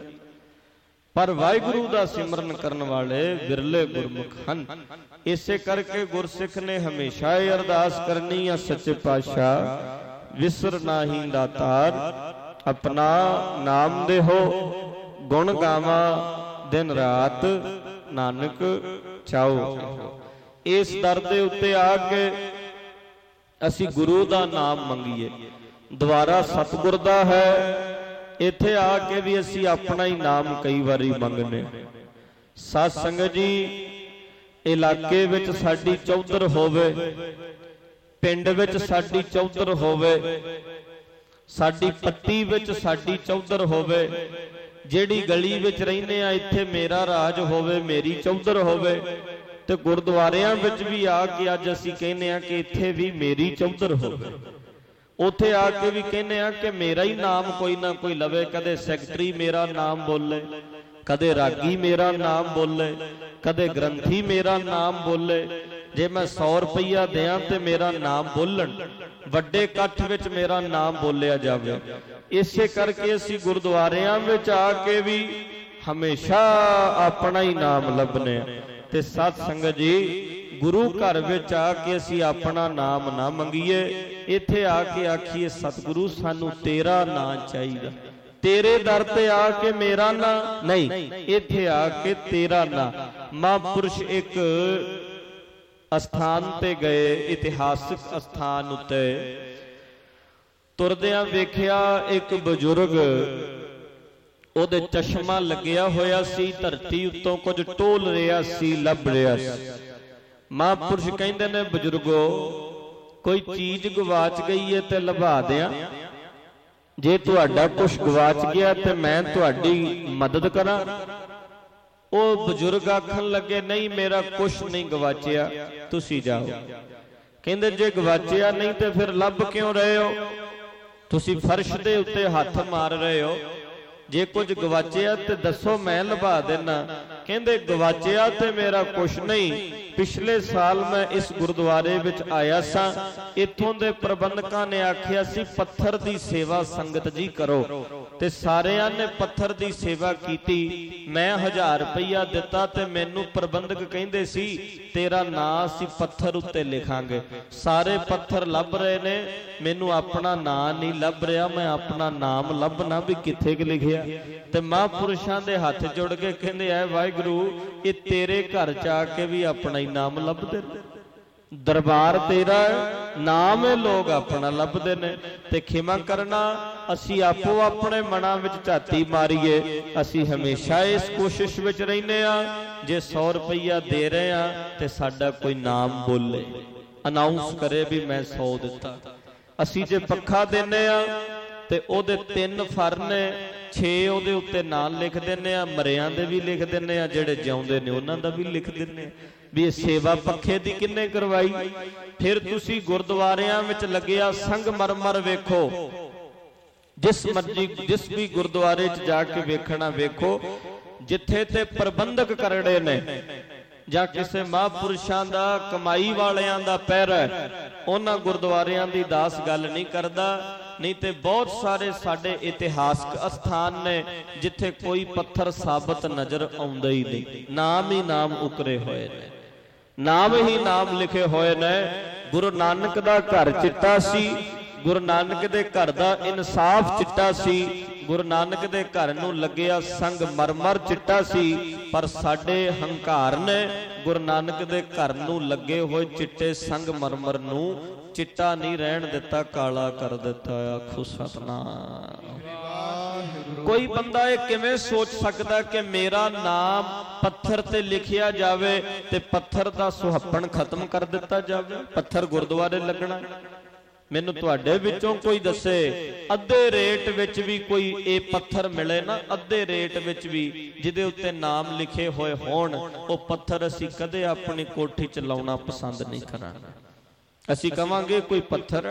ਪਰ ਵਾਹਿਗੁਰੂ ਦਾ ਸਿਮਰਨ ਕਰਨ ਵਾਲੇ ਵਿਰਲੇ ਗੁਰਮੁਖ ਹਨ। ਇਸੇ ਕਰਕੇ ਗੁਰਸਿੱਖ ਨੇ ਹਮੇਸ਼ਾ ਇਹ ਅਰਦਾਸ ਕਰਨੀ ਆ, ਸੱਚੇ ਪਾਤਸ਼ਾਹ ਵਿਸਰ ਨਾਹੀ ਦਾਤਾਰ, ਆਪਣਾ ਨਾਮ ਦੇਹੋ, ਗੁਣ ਗਾਵਾਂ ਦਿਨ ਰਾਤ, ਨਾਨਕ ਚਾਓ। ਇਸ ਦਰ ਦੇ ਉੱਤੇ ਆ ਕੇ ਅਸੀਂ ਗੁਰੂ ਦਾ ਨਾਮ ਮੰਗੀਏ। ਦੁਆਰਾ ਸਤਿਗੁਰ ਦਾ ਹੈ। ਇੱਥੇ ਆ ਕੇ ਵੀ ਅਸੀਂ ਆਪਣਾ ਹੀ ਨਾਮ ਕਈ ਵਾਰੀ ਮੰਗਨੇ। ਸਾਧ ਸੰਗਤ ਜੀ, ਇਲਾਕੇ ਵਿੱਚ ਸਾਡੀ ਚੌਧਰ ਹੋਵੇ, ਪਿੰਡ ਵਿੱਚ ਸਾਡੀ ਚੌਧਰ ਹੋਵੇ, ਸਾਡੀ ਪੱਟੀ ਵਿੱਚ ਸਾਡੀ ਚੌਧਰ ਹੋਵੇ, ਜਿਹੜੀ ਗਲੀ ਵਿੱਚ ਰਹਿੰਦੇ ਆ ਇੱਥੇ ਮੇਰਾ ਰਾਜ ਹੋਵੇ, ਮੇਰੀ ਚੌਧਰ ਹੋਵੇ। ਤੇ ਗੁਰਦੁਆਰਿਆਂ ਵਿੱਚ ਵੀ ਆ ਕੇ ਅੱਜ ਅਸੀਂ ਕਹਿੰਦੇ ਆ ਕਿ ਇੱਥੇ ਵੀ ਮੇਰੀ ਚੌਧਰ ਹੋਵੇ। ਉੱਥੇ ਆ ਕੇ ਵੀ ਕਹਿੰਦੇ ਆ ਕਿ ਮੇਰਾ ਹੀ ਨਾਮ ਕੋਈ ਨਾ ਕੋਈ ਲਵੇ। ਕਦੇ ਸੈਕਟਰੀ ਮੇਰਾ ਨਾਮ ਬੋਲੇ, ਕਦੇ ਰਾਗੀ ਮੇਰਾ ਨਾਮ ਬੋਲੇ, ਕਦੇ ਗ੍ਰੰਥੀ ਮੇਰਾ ਨਾਮ ਬੋਲੇ। ਜੇ ਮੈਂ 100 ਰੁਪਈਆ ਦਿਆਂ ਤੇ ਮੇਰਾ ਨਾਮ ਬੋਲਣ, ਵੱਡੇ ਇਕੱਠ ਵਿੱਚ ਮੇਰਾ ਨਾਮ ਬੋਲਿਆ ਜਾਵੇ। ਇਸੇ ਕਰਕੇ ਅਸੀਂ ਗੁਰਦੁਆਰਿਆਂ ਵਿੱਚ ਆ ਕੇ ਵੀ ਹਮੇਸ਼ਾ ਆਪਣਾ ਹੀ ਨਾਮ ਲੱਭਨੇ ਆ। ਤੇ ਸਾਧ ਸੰਗਤ ਜੀ, ਗੁਰੂ ਘਰ ਵਿੱਚ ਆ ਕੇ ਅਸੀਂ ਆਪਣਾ ਨਾਮ ਨਾ ਮੰਗੀਏ। ਇੱਥੇ ਆ ਕੇ ਆਖੀਏ ਸਤਿਗੁਰੂ ਸਾਨੂੰ ਤੇਰਾ ਨਾਂ ਚਾਹੀਦਾ। ਤੇਰੇ ਦਰ ਤੇ ਆ ਕੇ ਮੇਰਾ ਨਾਂ ਨਹੀਂ, ਇੱਥੇ ਆ ਕੇ ਤੇਰਾ ਨਾਂ। ਮਹਾਂਪੁਰਸ਼ ਇੱਕ ਅਸਥਾਨ ਤੇ ਗਏ, ਇਤਿਹਾਸਿਕ ਅਸਥਾਨ ਉੱਤੇ ਤੁਰਦਿਆਂ ਵੇਖਿਆ ਇੱਕ ਬਜ਼ੁਰਗ, ਉਹਦੇ ਚਸ਼ਮਾ ਲੱਗਿਆ ਹੋਇਆ ਸੀ, ਧਰਤੀ ਉੱਤੋਂ ਕੁਝ ਟੋਲ ਰਿਹਾ ਸੀ, ਲੱਭ ਰਿਹਾ ਸੀ। ਮਹਾਂਪੁਰਸ਼ ਕਹਿੰਦੇ ਨੇ, ਬਜ਼ੁਰਗੋ ਕੋਈ ਚੀਜ਼ ਗਵਾਚ ਗਈ ਹੈ ਤੇ ਲਭਾ ਦਿਆਂ। ਜੇ ਤੁਹਾਡਾ ਕੁਛ ਗਵਾਚ ਗਿਆ ਤੇ ਮੈਂ ਤੁਹਾਡੀ ਮਦਦ ਕਰਾਂ। ਉਹ ਬਜ਼ੁਰਗ ਆਖਣ ਲੱਗੇ, ਨਹੀਂ ਮੇਰਾ ਕੁਛ ਨਹੀਂ ਗਵਾਚਿਆ, ਤੁਸੀਂ ਜਾਓ। ਕਹਿੰਦੇ ਜੇ ਗਵਾਚਿਆ ਨਹੀਂ ਤੇ ਫਿਰ ਲੱਭ ਕਿਉਂ ਰਹੇ ਹੋ? ਤੁਸੀਂ ਫਰਸ਼ ਦੇ ਉੱਤੇ ਹੱਥ ਮਾਰ ਰਹੇ ਹੋ। ਜੇ ਕੁਝ ਗਵਾਚਿਆ ਤੇ ਦੱਸੋ, ਮੈਂ ਲਭਾ ਦੇਣਾ। ਕਹਿੰਦੇ ਗਵਾਚਿਆ ਤੇ ਮੇਰਾ ਕੁਛ ਨਹੀਂ। ਪਿਛਲੇ ਸਾਲ ਮੈਂ ਇਸ ਗੁਰਦੁਆਰੇ ਵਿੱਚ ਆਇਆ ਸਾਂ। ਇੱਥੋਂ ਦੇ ਪ੍ਰਬੰਧਕਾਂ ਨੇ ਆਖਿਆ ਸੀ ਪੱਥਰ ਦੀ ਸੇਵਾ ਸੰਗਤ ਜੀ ਕਰੋ, ਤੇ ਸਾਰਿਆਂ ਨੇ ਪੱਥਰ ਦੀ ਸੇਵਾ ਕੀਤੀ। ਮੈਂ 1000 ਰੁਪਈਆ ਦਿੱਤਾ ਤੇ ਮੈਨੂੰ ਪ੍ਰਬੰਧਕ ਕਹਿੰਦੇ ਸੀ ਤੇਰਾ ਨਾਂ ਅਸੀਂ ਪੱਥਰ ਉੱਤੇ ਲਿਖਾਂਗੇ। ਸਾਰੇ ਪੱਥਰ ਲੱਭ ਰਹੇ ਨੇ, ਮੈਨੂੰ ਆਪਣਾ ਨਾਂ ਨਹੀਂ ਲੱਭ ਰਿਹਾ। ਮੈਂ ਆਪਣਾ ਨਾਮ ਲੱਭਣਾ ਵੀ ਕਿੱਥੇ ਕਿ ਲਿਖਿਆ। ਤੇ ਮਹਾਂਪੁਰਸ਼ਾਂ ਦੇ ਹੱਥ ਜੁੜ ਕੇ ਕਹਿੰਦੇ ਐ ਵਾਹਿਗੁਰੂ, ਇਹ ਤੇਰੇ ਘਰ ਚ ਆ ਕੇ ਵੀ ਆਪਣਾ ਹੀ ਨਾਮ ਲੱਭਦੇ ਨੇ। ਦਰਬਾਰ ਤੇਰਾ ਨਾਮ ਹੈ, ਲੋਕ ਆਪਣਾ ਲੱਭਦੇ ਨੇ। ਤੇ ਖਿਮਾ ਕਰਨਾ, ਅਸੀਂ ਆਪੋ ਆਪਣੇ ਮਨਾਂ ਵਿੱਚ ਝਾਤੀ ਮਾਰੀਏ। ਅਸੀਂ ਹਮੇਸ਼ਾ ਇਸ ਕੋਸ਼ਿਸ਼ ਵਿੱਚ ਰਹਿੰਦੇ ਆ, ਜੇ 100 ਰੁਪਈਆ ਦੇ ਰਹੇ ਆ ਤੇ ਸਾਡਾ ਕੋਈ ਨਾਮ ਬੋਲੇ, ਅਨਾਉਂਸ ਕਰੇ ਵੀ ਮੈਂ 100 ਦਿੱਤਾ। ਅਸੀਂ ਜੇ ਪੱਖਾ ਦਿੰਨੇ ਆ ਤੇ ਉਹਦੇ 3 ਫਰ ਨੇ, 6 ਉਹਦੇ ਉੱਤੇ ਨਾਂ ਲਿਖ ਦਿੰਦੇ ਆ, ਮਰਿਆਂ ਦੇ ਵੀ ਲਿਖ ਦਿੰਦੇ ਆ, ਜਿਹੜੇ ਜਿਉਂਦੇ ਨੇ ਉਹਨਾਂ ਦਾ ਵੀ ਲਿਖ ਦਿੰਦੇ ਆ ਵੀ ਇਹ ਸੇਵਾ ਪੱਖੇ ਦੀ ਕਿੰਨੇ ਕਰਵਾਈ। ਫਿਰ ਤੁਸੀਂ ਗੁਰਦੁਆਰਿਆਂ ਵਿੱਚ ਲੱਗਿਆ ਸੰਗਮਰਮਰ ਵੇਖੋ, ਜਿਸ ਵੀ ਗੁਰਦੁਆਰੇ 'ਚ ਜਾ ਕੇ ਵੇਖਣਾ ਵੇਖੋ, ਜਿੱਥੇ ਤੇ ਪ੍ਰਬੰਧਕ ਕਰੜੇ ਨੇ ਜਾਂ ਕਿਸੇ ਮਹਾਂਪੁਰਸ਼ਾਂ ਦਾ ਕਮਾਈ ਵਾਲਿਆਂ ਦਾ ਪਹਿਰਾ, ਉਹਨਾਂ ਗੁਰਦੁਆਰਿਆਂ ਦੀ ਦਾਸ ਗੱਲ ਨਹੀਂ ਕਰਦਾ। ਨਹੀਂ ਤੇ ਬਹੁਤ ਸਾਰੇ ਸਾਡੇ ਇਤਿਹਾਸਕ ਅਸਥਾਨ ਨੇ ਜਿੱਥੇ ਕੋਈ ਪੱਥਰ ਸਾਬਤ ਨਜ਼ਰ ਆਉਂਦਾ ਹੀ ਨਹੀਂ, ਨਾਮ ਹੀ ਨਾਮ ਉਕਰੇ ਹੋਏ ਨੇ, ਨਾਮ ਹੀ ਨਾਮ ਲਿਖੇ ਹੋਏ ਨੇ। ਗੁਰੂ ਨਾਨਕ ਦਾ ਘਰ ਚਿੱਟਾ ਸੀ, ਗੁਰੂ ਨਾਨਕ ਦੇ ਘਰ ਦਾ ਇਨਸਾਫ ਚਿੱਟਾ ਸੀ, ਗੁਰੂ ਨਾਨਕ ਦੇ ਘਰ ਨੂੰ ਲੱਗਿਆ ਸੰਗਮਰਮਰ ਚਿੱਟਾ ਸੀ, ਪਰ ਸਾਡੇ ਹੰਕਾਰ ਨੇ ਗੁਰੂ ਨਾਨਕ ਦੇ ਘਰ ਨੂੰ ਲੱਗੇ ਹੋਏ ਚਿੱਟੇ ਸੰਗਮਰਮਰ ਨੂੰ ਚਿੱਟਾ ਨਹੀਂ ਰਹਿਣ ਦਿੱਤਾ, ਕਾਲਾ ਕਰ ਦਿੱਤਾ। ਆਖੋ ਸਤਿਨਾਮ। ਕੋਈ ਬੰਦਾ ਇਹ ਕਿਵੇਂ ਸੋਚ ਸਕਦਾ ਕਿ ਮੇਰਾ ਨਾਮ ਪੱਥਰ ਤੇ ਲਿਖਿਆ ਜਾਵੇ ਤੇ ਪੱਥਰ ਦਾ ਸੁਹੱਪਣ ਖਤਮ ਕਰ ਦਿੱਤਾ ਜਾਵੇ, ਪੱਥਰ ਗੁਰਦੁਆਰੇ ਲੱਗਣਾ। ਮੈਨੂੰ ਤੁਹਾਡੇ ਵਿੱਚੋਂ ਕੋਈ ਦੱਸੇ ਅੱਧੇ ਰੇਟ ਵਿੱਚ ਵੀ ਕੋਈ ਇਹ ਪੱਥਰ ਮਿਲੇ ਨਾ, ਅੱਧੇ ਰੇਟ ਵਿੱਚ ਵੀ ਜਿਹਦੇ ਉੱਤੇ ਨਾਮ ਲਿਖੇ ਹੋਏ ਹੋਣ, ਉਹ ਪੱਥਰ ਅਸੀਂ ਕਦੇ ਆਪਣੀ ਕੋਠੀ 'ਚ ਲਾਉਣਾ ਪਸੰਦ ਨਹੀਂ ਕਰਾਂਗੇ। ਅਸੀਂ ਕਵਾਂਗੇ ਕੋਈ ਪੱਥਰ,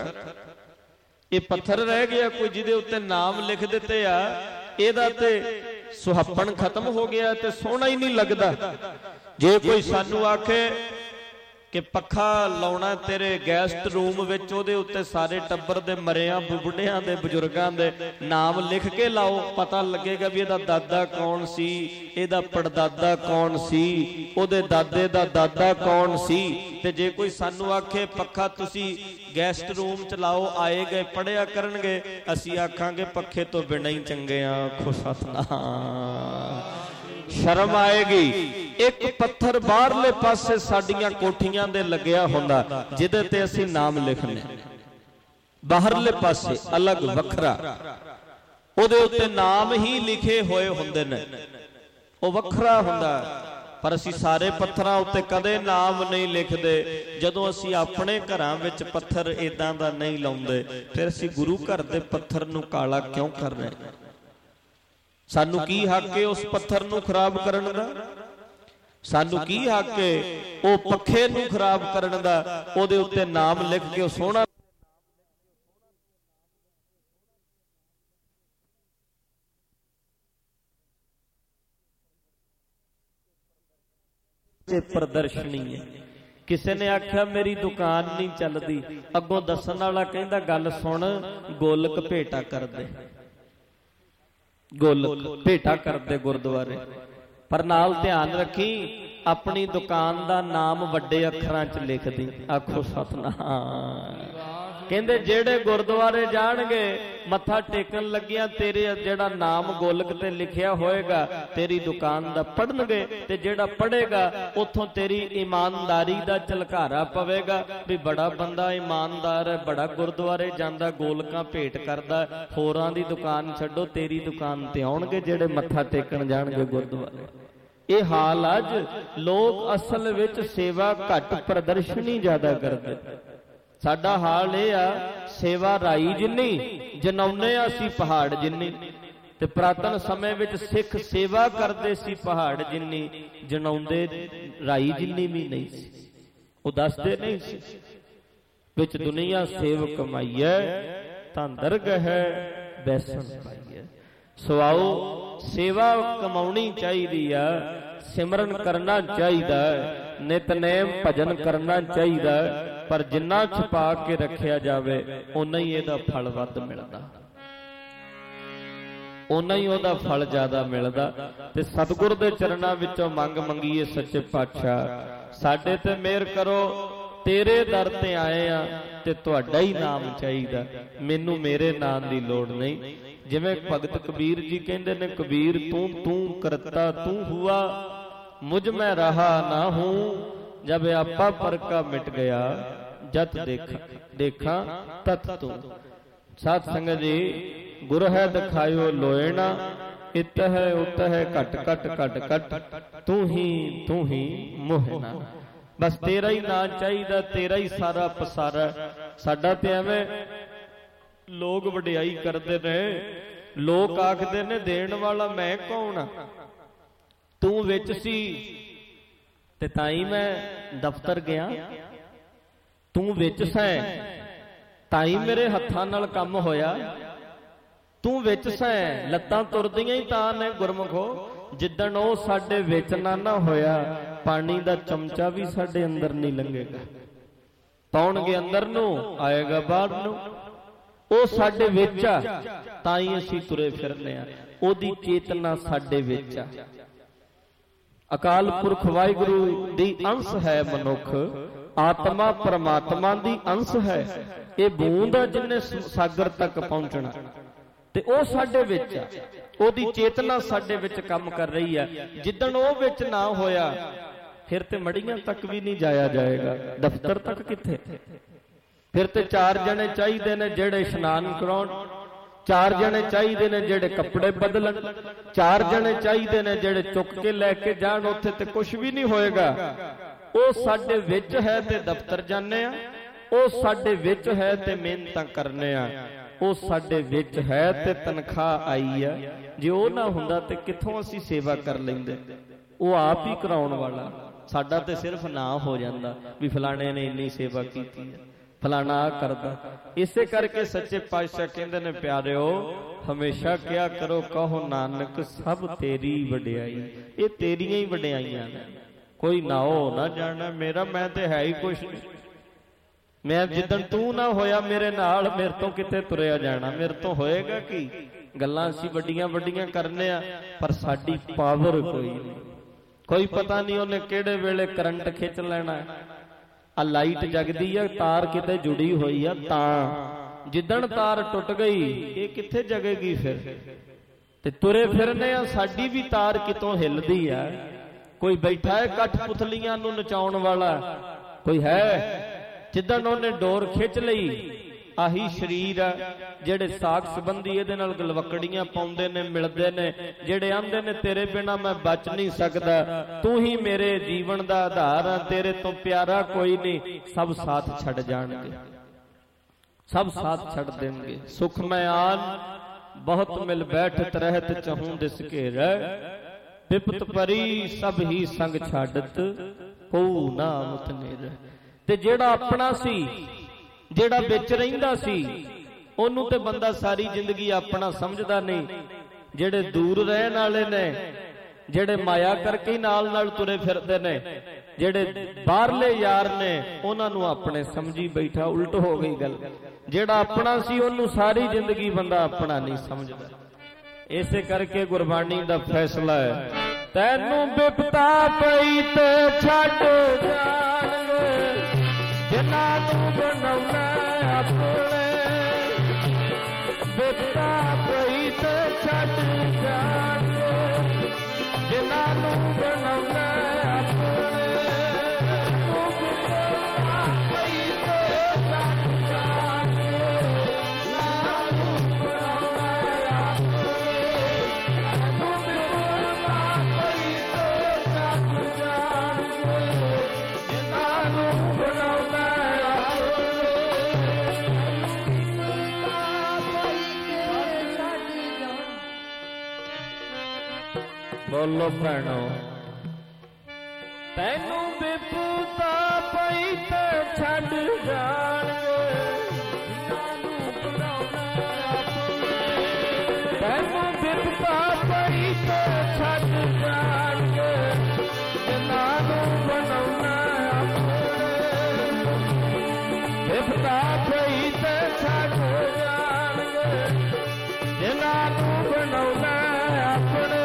ਇਹ ਪੱਥਰ ਰਹਿ ਗਿਆ ਕੋਈ ਜਿਹਦੇ ਉੱਤੇ ਨਾਮ ਲਿਖ ਦਿੱਤੇ ਆ, ਇਹਦਾ ਤੇ ਸੁਹੱਪਣ ਖਤਮ ਹੋ ਗਿਆ ਤੇ ਸੋਹਣਾ ਹੀ ਨਹੀਂ ਲੱਗਦਾ। ਜੇ ਕੋਈ ਸਾਨੂੰ ਆਖੇ ਕਿ ਪੱਖਾ ਲਾਉਣਾ ਤੇਰੇ ਗੈਸਟ ਰੂਮ ਵਿੱਚ, ਉਹਦੇ ਉੱਤੇ ਸਾਰੇ ਟੱਬਰ ਦੇ ਮਰਿਆਂ ਬੁੱਢਿਆਂ ਦੇ ਬਜ਼ੁਰਗਾਂ ਦੇ ਨਾਮ ਲਿਖ ਕੇ ਲਾਓ, ਪਤਾ ਲੱਗੇਗਾ ਵੀ ਇਹਦਾ ਦਾਦਾ ਕੌਣ ਸੀ, ਇਹਦਾ ਪੜਦਾਦਾ ਕੌਣ ਸੀ, ਉਹਦੇ ਦਾਦੇ ਦਾ ਦਾਦਾ ਕੌਣ ਸੀ। ਤੇ ਜੇ ਕੋਈ ਸਾਨੂੰ ਆਖੇ ਪੱਖਾ ਤੁਸੀਂ ਗੈਸਟ ਰੂਮ ਚ ਲਾਓ, ਆਏ ਗਏ ਪੜਿਆ ਕਰਨਗੇ, ਅਸੀਂ ਆਖਾਂਗੇ ਪੱਖੇ ਤੋਂ ਬਿਨਾਂ ਹੀ ਚੰਗੇ ਆ। ਆਖੋ ਸਤਿਨਾਮ। ਸ਼ਰਮ ਆਏਗੀ। ਇੱਕ ਪੱਥਰ ਬਾਹਰਲੇ ਪਾਸੇ ਸਾਡੀਆਂ ਕੋਠੀਆਂ ਦੇ ਲੱਗਿਆ ਹੁੰਦਾ ਜਿਹਦੇ ਤੇ ਅਸੀਂ ਨਾਮ ਲਿਖਨੇ, ਬਾਹਰਲੇ ਪਾਸੇ ਅਲੱਗ ਵੱਖਰਾ, ਉਹਦੇ ਉੱਤੇ ਨਾਮ ਹੀ ਲਿਖੇ ਹੋਏ ਹੁੰਦੇ ਨੇ, ਉਹ ਵੱਖਰਾ ਹੁੰਦਾ। ਪਰ ਅਸੀਂ ਸਾਰੇ ਪੱਥਰਾਂ ਉੱਤੇ ਕਦੇ ਨਾਮ ਨਹੀਂ ਲਿਖਦੇ। ਜਦੋਂ ਅਸੀਂ ਆਪਣੇ ਘਰਾਂ ਵਿੱਚ ਪੱਥਰ ਇਦਾਂ ਦਾ ਨਹੀਂ ਲਾਉਂਦੇ, ਫਿਰ ਅਸੀਂ ਗੁਰੂ ਘਰ ਦੇ ਪੱਥਰ ਨੂੰ ਕਾਲਾ ਕਿਉਂ ਕਰ ਰਹੇ? ਸਾਨੂੰ ਕੀ ਹੱਕ ਹੈ ਉਸ ਪੱਥਰ ਨੂੰ ਖਰਾਬ ਕਰਨ ਦਾ? ਸਾਨੂੰ ਕੀ ਹੱਕ ਹੈ ਉਹ ਪੱਖੇ ਨੂੰ ਖਰਾਬ ਕਰਨ ਦਾ? ਉਹਦੇ ਉੱਤੇ ਨਾਮ ਲਿਖ ਕੇ ਉਹ ਸੋਹਣਾ ਪ੍ਰਦਰਸ਼ਨੀ ਹੈ। ਕਿਸੇ ਨੇ ਆਖਿਆ ਮੇਰੀ ਦੁਕਾਨ ਨਹੀਂ ਚੱਲਦੀ, ਅੱਗੋਂ ਦੱਸਣ ਵਾਲਾ ਕਹਿੰਦਾ ਗੱਲ ਸੁਣ, ਗੋਲਕ ਭੇਟਾ ਕਰਦੇ, ਗੋਲਕ ਭੇਟਾ ਕਰਦੇ ਗੁਰਦੁਆਰੇ, ਪਰ ਨਾਲ ਧਿਆਨ ਰੱਖੀ ਆਪਣੀ ਦੁਕਾਨ ਦਾ ਨਾਮ ਵੱਡੇ ਅੱਖਰਾਂ 'ਚ ਲਿਖ ਦੀ। ਆਖੋ ਸਤਿਨਾਮ। ਕਹਿੰਦੇ ਜਿਹੜੇ ਗੁਰਦੁਆਰੇ ਜਾਣਗੇ ਮੱਥਾ ਟੇਕਣ ਲੱਗਿਆਂ ਤੇਰੇ ਜਿਹੜਾ ਨਾਮ ਗੋਲਕ ਤੇ ਲਿਖਿਆ ਹੋਏਗਾ ਤੇਰੀ ਦੁਕਾਨ ਦਾ ਪੜਨਗੇ, ਤੇ ਜਿਹੜਾ ਪੜੇਗਾ ਉਥੋਂ ਤੇਰੀ ਇਮਾਨਦਾਰੀ ਦਾ ਝਲਕਾਰਾ ਪਵੇਗਾ ਵੀ ਬੜਾ ਬੰਦਾ ਇਮਾਨਦਾਰ ਹੈ, ਬੜਾ ਗੁਰਦੁਆਰੇ ਜਾਂਦਾ, ਗੋਲਕਾਂ ਭੇਟ ਕਰਦਾ। ਹੋਰਾਂ ਦੀ ਦੁਕਾਨ ਛੱਡੋ, ਤੇਰੀ ਦੁਕਾਨ ਤੇ ਆਉਣਗੇ ਜਿਹੜੇ ਮੱਥਾ ਟੇਕਣ ਜਾਣਗੇ ਗੁਰਦੁਆਰੇ। ਇਹ ਹਾਲ ਅੱਜ ਲੋਕ ਅਸਲ ਵਿੱਚ ਸੇਵਾ ਘੱਟ, ਪ੍ਰਦਰਸ਼ਨੀ ਜ਼ਿਆਦਾ ਕਰਦੇ। ਸਾਡਾ ਹਾਲ ਇਹ ਆ, ਸੇਵਾ ਰਾਈ ਜਿੰਨੀ, ਜਨਾਉਨੇ ਆ ਅਸੀਂ ਪਹਾੜ ਜਿੰਨੀ। ਤੇ ਪੁਰਾਤਨ ਸਮੇਂ ਵਿੱਚ ਸਿੱਖ ਸੇਵਾ ਕਰਦੇ ਸੀ ਪਹਾੜ ਜਿੰਨੀ, ਜਨਾਉਂਦੇ ਰਾਈ ਜਿੰਨੀ ਵੀ ਨਹੀਂ ਸੀ। ਉਹ ਦੱਸਦੇ ਨਹੀਂ ਸੀ ਵਿੱਚ ਦੁਨੀਆ ਸੇਵ ਕਮਾਈਐ ਤਾਂ ਦਰਗਹਿ ਬੈਸਣ ਪਾਈਐ। ਸੋ ਆਓ ਸੇਵਾ ਕਮਾਉਣੀ ਚਾਹੀਦੀ ਆ, ਸਿਮਰਨ ਕਰਨਾ ਚਾਹੀਦਾ, ਨਿਤਨੇਮ ਭਜਨ ਕਰਨਾ ਚਾਹੀਦਾ, ਪਰ ਜਿੰਨਾ ਛੁਪਾ ਕੇ ਰੱਖਿਆ ਜਾਵੇ ਓਨਾ ਹੀ ਇਹਦਾ ਫਲ ਵੱਧ ਮਿਲਦਾ, ਓਨਾ ਹੀ ਉਹਦਾ ਫਲ ਜ਼ਿਆਦਾ ਮਿਲਦਾ। ਤੇ ਸਤਿਗੁਰ ਦੇ ਚਰਨਾਂ ਵਿੱਚੋਂ ਮੰਗ ਮੰਗੀਏ, ਸੱਚੇ ਪਾਤਸ਼ਾਹ ਸਾਡੇ ਤੇ ਮਿਹਰ ਕਰੋ, ਤੇਰੇ ਦਰ ਤੇ ਆਏ ਆ ਤੇ ਤੁਹਾਡਾ ਹੀ ਨਾਮ ਚਾਹੀਦਾ, ਮੈਨੂੰ ਮੇਰੇ ਨਾਮ ਦੀ ਲੋੜ ਨਹੀਂ। ਜਿਵੇਂ ਭਗਤ ਕਬੀਰ ਜੀ ਕਹਿੰਦੇ ਨੇ, ਕਬੀਰ ਤੂੰ ਤੂੰ ਕਰਤਾ ਤੂੰ ਹੁਆ, ਮੁਝ ਮੈਂ ਰਹਾ ਨਾ ਹੂੰ, ਜਬ ਆਪਾ ਪਰ ਕਾ ਮਿਟ ਗਿਆ, ਜਤ ਦੇਖਾਂ ਤਤ ਤੂੰ। ਸਾਧ ਸੰਗਤ ਜੀ, ਗੁਰ ਹੈ ਦਿਖਾਇਓ ਲੋਇਣਾ, ਇਤ ਹੈ ਉਤ ਹੈ ਘਟ ਘਟ ਘਟ ਘਟ, ਤੂੰ ਹੀ ਮੋਹਣਾ। ਬਸ ਤੇਰਾ ਹੀ ਨਾਂ ਚਾਹੀਦਾ, ਤੇਰਾ ਹੀ ਸਾਰਾ ਪਸਾਰਾ। ਸਾਡਾ ਤੇ ਐਵੇਂ ਲੋਕ ਵਡਿਆਈ ਕਰਦੇ ਨੇ, ਲੋਕ ਆਖਦੇ ਨੇ ਦੇਣ ਵਾਲਾ ਮੈਂ ਕੌਣ ਆ, ਤੂੰ ਵਿੱਚ ਸੀ ਤੇ ਤਾਂ ਹੀ ਮੈਂ ਦਫ਼ਤਰ ਗਿਆ, ਤੂੰ ਵਿੱਚ ਸੈਂ ਤਾਂ ਹੀ ਮੇਰੇ ਹੱਥਾਂ ਨਾਲ ਕੰਮ ਹੋਇਆ, ਤੂੰ ਵਿੱਚ ਸੈਂ ਲੱਤਾਂ ਤੁਰਦੀਆਂ ਹੀ ਤਾਂ ਨੇ ਗੁਰਮੁਖੋ। ਜਿੱਦਣ ਉਹ ਸਾਡੇ ਵਿੱਚ ਨਾ ਹੋਇਆ, ਪਾਣੀ ਦਾ ਚਮਚਾ ਵੀ ਸਾਡੇ ਅੰਦਰ ਨਹੀਂ ਲੰਘੇਗਾ। ਪਾਉਣਗੇ ਅੰਦਰ ਨੂੰ, ਆਏਗਾ ਬਾਹਰ ਨੂੰ। ਉਹ ਸਾਡੇ ਵਿੱਚ ਆ ਤਾਂ ਹੀ ਅਸੀਂ ਤੁਰੇ ਫਿਰਨੇ ਆ, ਉਹਦੀ ਚੇਤਨਾ ਸਾਡੇ ਵਿੱਚ ਆ। ਅਕਾਲ ਪੁਰਖ ਵਾਹਿਗੁਰੂ ਦੀ ਅੰਸ਼ ਹੈ ਮਨੁੱਖ, ਆਤਮਾ ਪਰਮਾਤਮਾ ਦੀ ਅੰਸ਼ ਹੈ। ਇਹ ਬੂੰਦ ਆ ਜਿਹਨੇ ਸਾਗਰ ਤੱਕ ਪਹੁੰਚਣਾ, ਤੇ ਉਹ ਸਾਡੇ ਵਿੱਚ ਆ, ਉਹਦੀ ਚੇਤਨਾ ਸਾਡੇ ਵਿੱਚ ਕੰਮ ਕਰ ਰਹੀ ਆ। ਜਿੱਦਣ ਉਹ ਵਿੱਚ ਨਾ ਹੋਇਆ, ਫਿਰ ਤੇ ਮੜੀਆਂ ਤੱਕ ਵੀ ਨਹੀਂ ਜਾਇਆ ਜਾਏਗਾ, ਦਫ਼ਤਰ ਤੱਕ ਕਿੱਥੇ। ਫਿਰ ਤੇ 4 ਜਣੇ ਚਾਹੀਦੇ ਨੇ ਜਿਹੜੇ ਇਸ਼ਨਾਨ ਕਰਾਉਣ, 4 ਜਣੇ ਚਾਹੀਦੇ ਨੇ ਜਿਹੜੇ ਕੱਪੜੇ ਬਦਲਣ, 4 ਜਣੇ ਚਾਹੀਦੇ ਨੇ ਜਿਹੜੇ ਚੁੱਕ ਕੇ ਲੈ ਕੇ ਜਾਣ, ਉੱਥੇ ਤੇ ਕੁਝ ਵੀ ਨਹੀਂ ਹੋਏਗਾ। ਉਹ ਸਾਡੇ ਵਿੱਚ ਹੈ ਤੇ ਦਫ਼ਤਰ ਜਾਂਦੇ ਆ, ਉਹ ਸਾਡੇ ਵਿੱਚ ਹੈ ਤੇ ਮਿਹਨਤਾਂ ਕਰਨੇ ਆ, ਉਹ ਸਾਡੇ ਵਿੱਚ ਹੈ ਤੇ ਤਨਖਾਹ ਆਈ ਆ। ਜੇ ਉਹ ਨਾ ਹੁੰਦਾ ਤੇ ਕਿੱਥੋਂ ਅਸੀਂ ਸੇਵਾ ਕਰ ਲੈਂਦੇ। ਉਹ ਆਪ ਹੀ ਕਰਾਉਣ ਵਾਲਾ, ਸਾਡਾ ਤੇ ਸਿਰਫ ਨਾਂ ਹੋ ਜਾਂਦਾ ਵੀ ਫਲਾਣੇ ਨੇ ਇੰਨੀ ਸੇਵਾ ਕੀਤੀ ਹੈ, ਫਲਾਣਾ ਆ ਕਰਦਾ। ਇਸੇ ਕਰਕੇ ਸੱਚੇ ਪਾਤਸ਼ਾਹ ਕਹਿੰਦੇ ਨੇ ਪਿਆਰਿਓ, ਹਮੇਸ਼ਾ ਕਿਹਾ ਕਰੋ ਕਹੋ ਨਾਨਕ ਸਭ ਤੇਰੀ ਵਡਿਆਈ। ਇਹ ਤੇਰੀਆਂ ਹੀ ਵਡਿਆਈਆਂ ਨੇ, ਕੋਈ ਨਾਓ ਨਾ ਜਾਣਾ ਮੇਰਾ, ਮੈਂ ਤੇ ਹੈ ਹੀ ਕੁਛ ਨਹੀਂ। ਮੈਂ ਜਿੱਦਣ ਤੂੰ ਨਾ ਹੋਇਆ ਮੇਰੇ ਨਾਲ, ਮੇਰੇ ਤੋਂ ਕਿੱਥੇ ਤੁਰਿਆ ਜਾਣਾ, ਮੇਰੇ ਤੋਂ ਹੋਏਗਾ ਕੀ। ਗੱਲਾਂ ਅਸੀਂ ਵੱਡੀਆਂ ਵੱਡੀਆਂ ਕਰਨੇ ਆ, ਪਰ ਸਾਡੀ ਪਾਵਰ ਕੋਈ ਨਹੀਂ। ਕੋਈ ਪਤਾ ਨਹੀਂ ਉਹਨੇ ਕਿਹੜੇ ਵੇਲੇ ਕਰੰਟ ਖਿੱਚ ਲੈਣਾ। ਆ ਲਾਈਟ ਜਗਦੀ ਆ, ਤਾਰ ਕਿਤੇ ਜੁੜੀ ਹੋਈ ਆ, ਤਾਂ ਜਿੱਦਣ ਤਾਰ ਟੁੱਟ ਗਈ ਇਹ ਕਿੱਥੇ ਜਗੇਗੀ ਫਿਰ। ਤੇ ਤੁਰੇ ਫਿਰਨੇ ਆ, ਸਾਡੀ ਵੀ ਤਾਰ ਕਿਤੋਂ ਹਿੱਲਦੀ ਆ। ਕੋਈ ਬੈਠਾ ਹੈ ਕਠਪੁਤਲੀਆਂ ਨੂੰ ਨਚਾਉਣ ਵਾਲਾ, ਕੋਈ ਹੈ। ਜਿੱਦਣ ਉਹਨੇ ਡੋਰ ਖਿੱਚ ਲਈ, ਆਹੀ ਸਰੀਰ ਆ ਜਿਹੜੇ ਸਾਖ ਸੰਬੰਧੀ ਇਹਦੇ ਨਾਲ ਗਲਵਕੜੀਆਂ ਪਾਉਂਦੇ ਨੇ, ਮਿਲਦੇ ਨੇ, ਜਿਹੜੇ ਆਂਦੇ ਨੇ ਤੇਰੇ ਬਿਨਾ ਮੈਂ ਬਚ ਨਹੀਂ ਸਕਦਾ, ਤੂੰ ਹੀ ਮੇਰੇ ਜੀਵਨ ਦਾ ਆਧਾਰ ਆ, ਤੇਰੇ ਤੋਂ ਪਿਆਰਾ ਕੋਈ ਨਹੀਂ। ਸਭ ਸਾਥ ਛੱਡ ਜਾਣਗੇ, ਸਭ ਸਾਥ ਛੱਡ ਦੇਣਗੇ। ਸੁਖ ਮੈਂ ਆਨ ਬਹੁਤ ਮਿਲ ਬੈਠਤ ਰਹਿਤ ਚਹੂੰ ਦਿਸ ਘੇਰੈ, ਵਿਪਤ ਪਰੀ ਸਭ ਹੀ ਸੰਗ ਛਾਡਤ ਕਉ ਨਾ ਮੁਤ ਨੇਰੈ। ਤੇ ਜਿਹੜਾ ਆਪਣਾ ਸੀ, ਜਿਹੜਾ ਵਿੱਚ ਰਹਿੰਦਾ ਸੀ, ਉਹਨੂੰ ਤੇ ਬੰਦਾ ਸਾਰੀ ਜ਼ਿੰਦਗੀ ਆਪਣਾ ਸਮਝਦਾ ਨਹੀਂ। ਜਿਹੜੇ ਦੂਰ ਰਹਿਣ ਵਾਲੇ ਨੇ, ਜਿਹੜੇ ਮਾਇਆ ਕਰਕੇ ਨਾਲ ਨਾਲ ਤੁਰੇ ਫਿਰਦੇ ਨੇ, ਜਿਹੜੇ ਬਾਹਰਲੇ ਯਾਰ ਨੇ, ਉਹਨਾਂ ਨੂੰ ਆਪਣੇ ਸਮਝੀ ਬੈਠਾ। ਉਲਟ ਹੋ ਗਈ ਗੱਲ। ਜਿਹੜਾ ਆਪਣਾ ਸੀ ਉਹਨੂੰ ਸਾਰੀ ਜ਼ਿੰਦਗੀ ਬੰਦਾ ਆਪਣਾ ਨਹੀਂ ਸਮਝਦਾ। ਇਸੇ ਕਰਕੇ ਗੁਰਬਾਣੀ ਦਾ ਫੈਸਲਾ ਹੈ, ਤੈਨੂੰ ਬਿਪਤਾ ਪਈ ਤੇ ਛੱਡ ਜਾਣਗੇ, ਜਿਨ੍ਹਾਂ ਨੂੰ ਬਣਾਉਣਾ ਆਪਣੇ। ਬਿਪਤਾ ਪਈ ਤੇ ਛੱਡ ਜਾਣਗੇ, ਜਿਨ੍ਹਾਂ ਨੂੰ ਬਣਾਉਣਾ ਆਪਣੇ। ਬੋਲੋ ਭੈਣੋ, ਤੈਨੂੰ ਬਿਪਤਾ ਪਈ ਤੇ ਛੱਡ ਜਾਣਗੇ, ਤੈਨੂੰ ਬਿਪਤਾ ਪਈ ਤੇ ਛੱਡ ਜਾਣਗੇ, ਜਿਨ੍ਹਾਂ ਨੂੰ ਬਣਾਉਣਾ ਆਪਣੇ। ਬਿਪਤਾ ਪਈ ਤੇ ਛੱਡ ਜਾਣਗੇ, ਜਿਨ੍ਹਾਂ ਨੂੰ ਬਣਾਉਣਾ ਆਪਣੇ।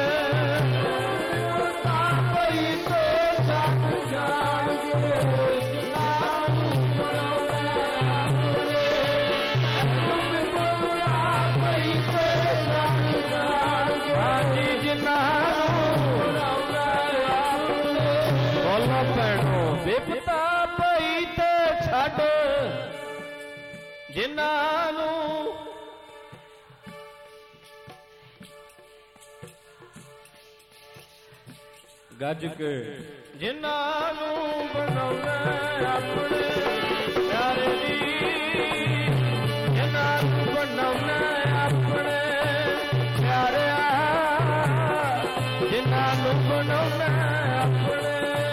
ਬਿਪਤਾ ਪਈ ਤੇ ਛੱਡ ਜਿਨ੍ਹਾਂ ਨੂੰ ਗੱਜ ਕੇ, ਜਿਨ੍ਹਾਂ ਨੂੰ ਬਣਾਉਣਾ ਆਪਣੇ ਪਿਆਰੇ ਦੀ, ਜਿਨ੍ਹਾਂ ਬਣਾਉਣਾ ਆਪਣੇ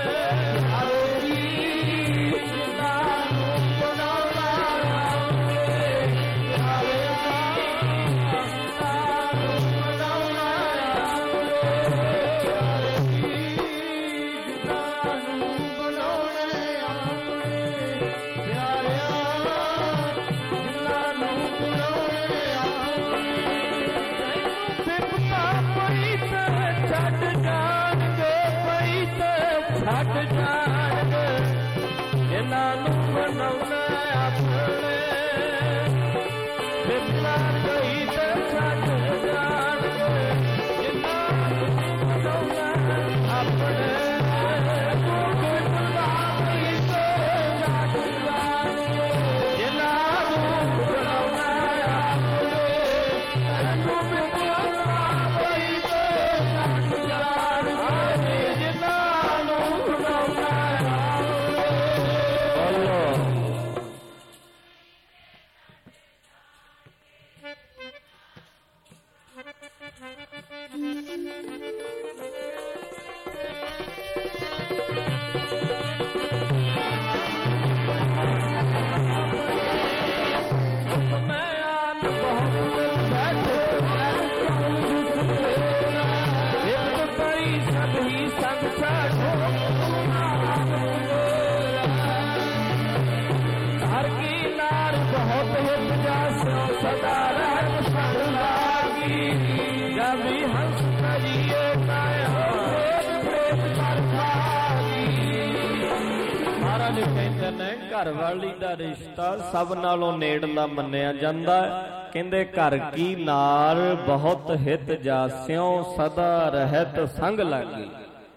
ਘਰ ਵਾਲੀ ਦਾ ਰਿਸ਼ਤਾ ਸਭ ਨਾਲੋਂ ਨੇੜਲਾ ਮੰਨਿਆ ਜਾਂਦਾ। ਕਹਿੰਦੇ ਘਰ ਕੀ ਨਾਰ ਬਹੁਤ ਹਿਤ ਜਾਸਿਓ ਸਦਾ ਰਹਿਤ ਸੰਗ ਲਾਗੀ।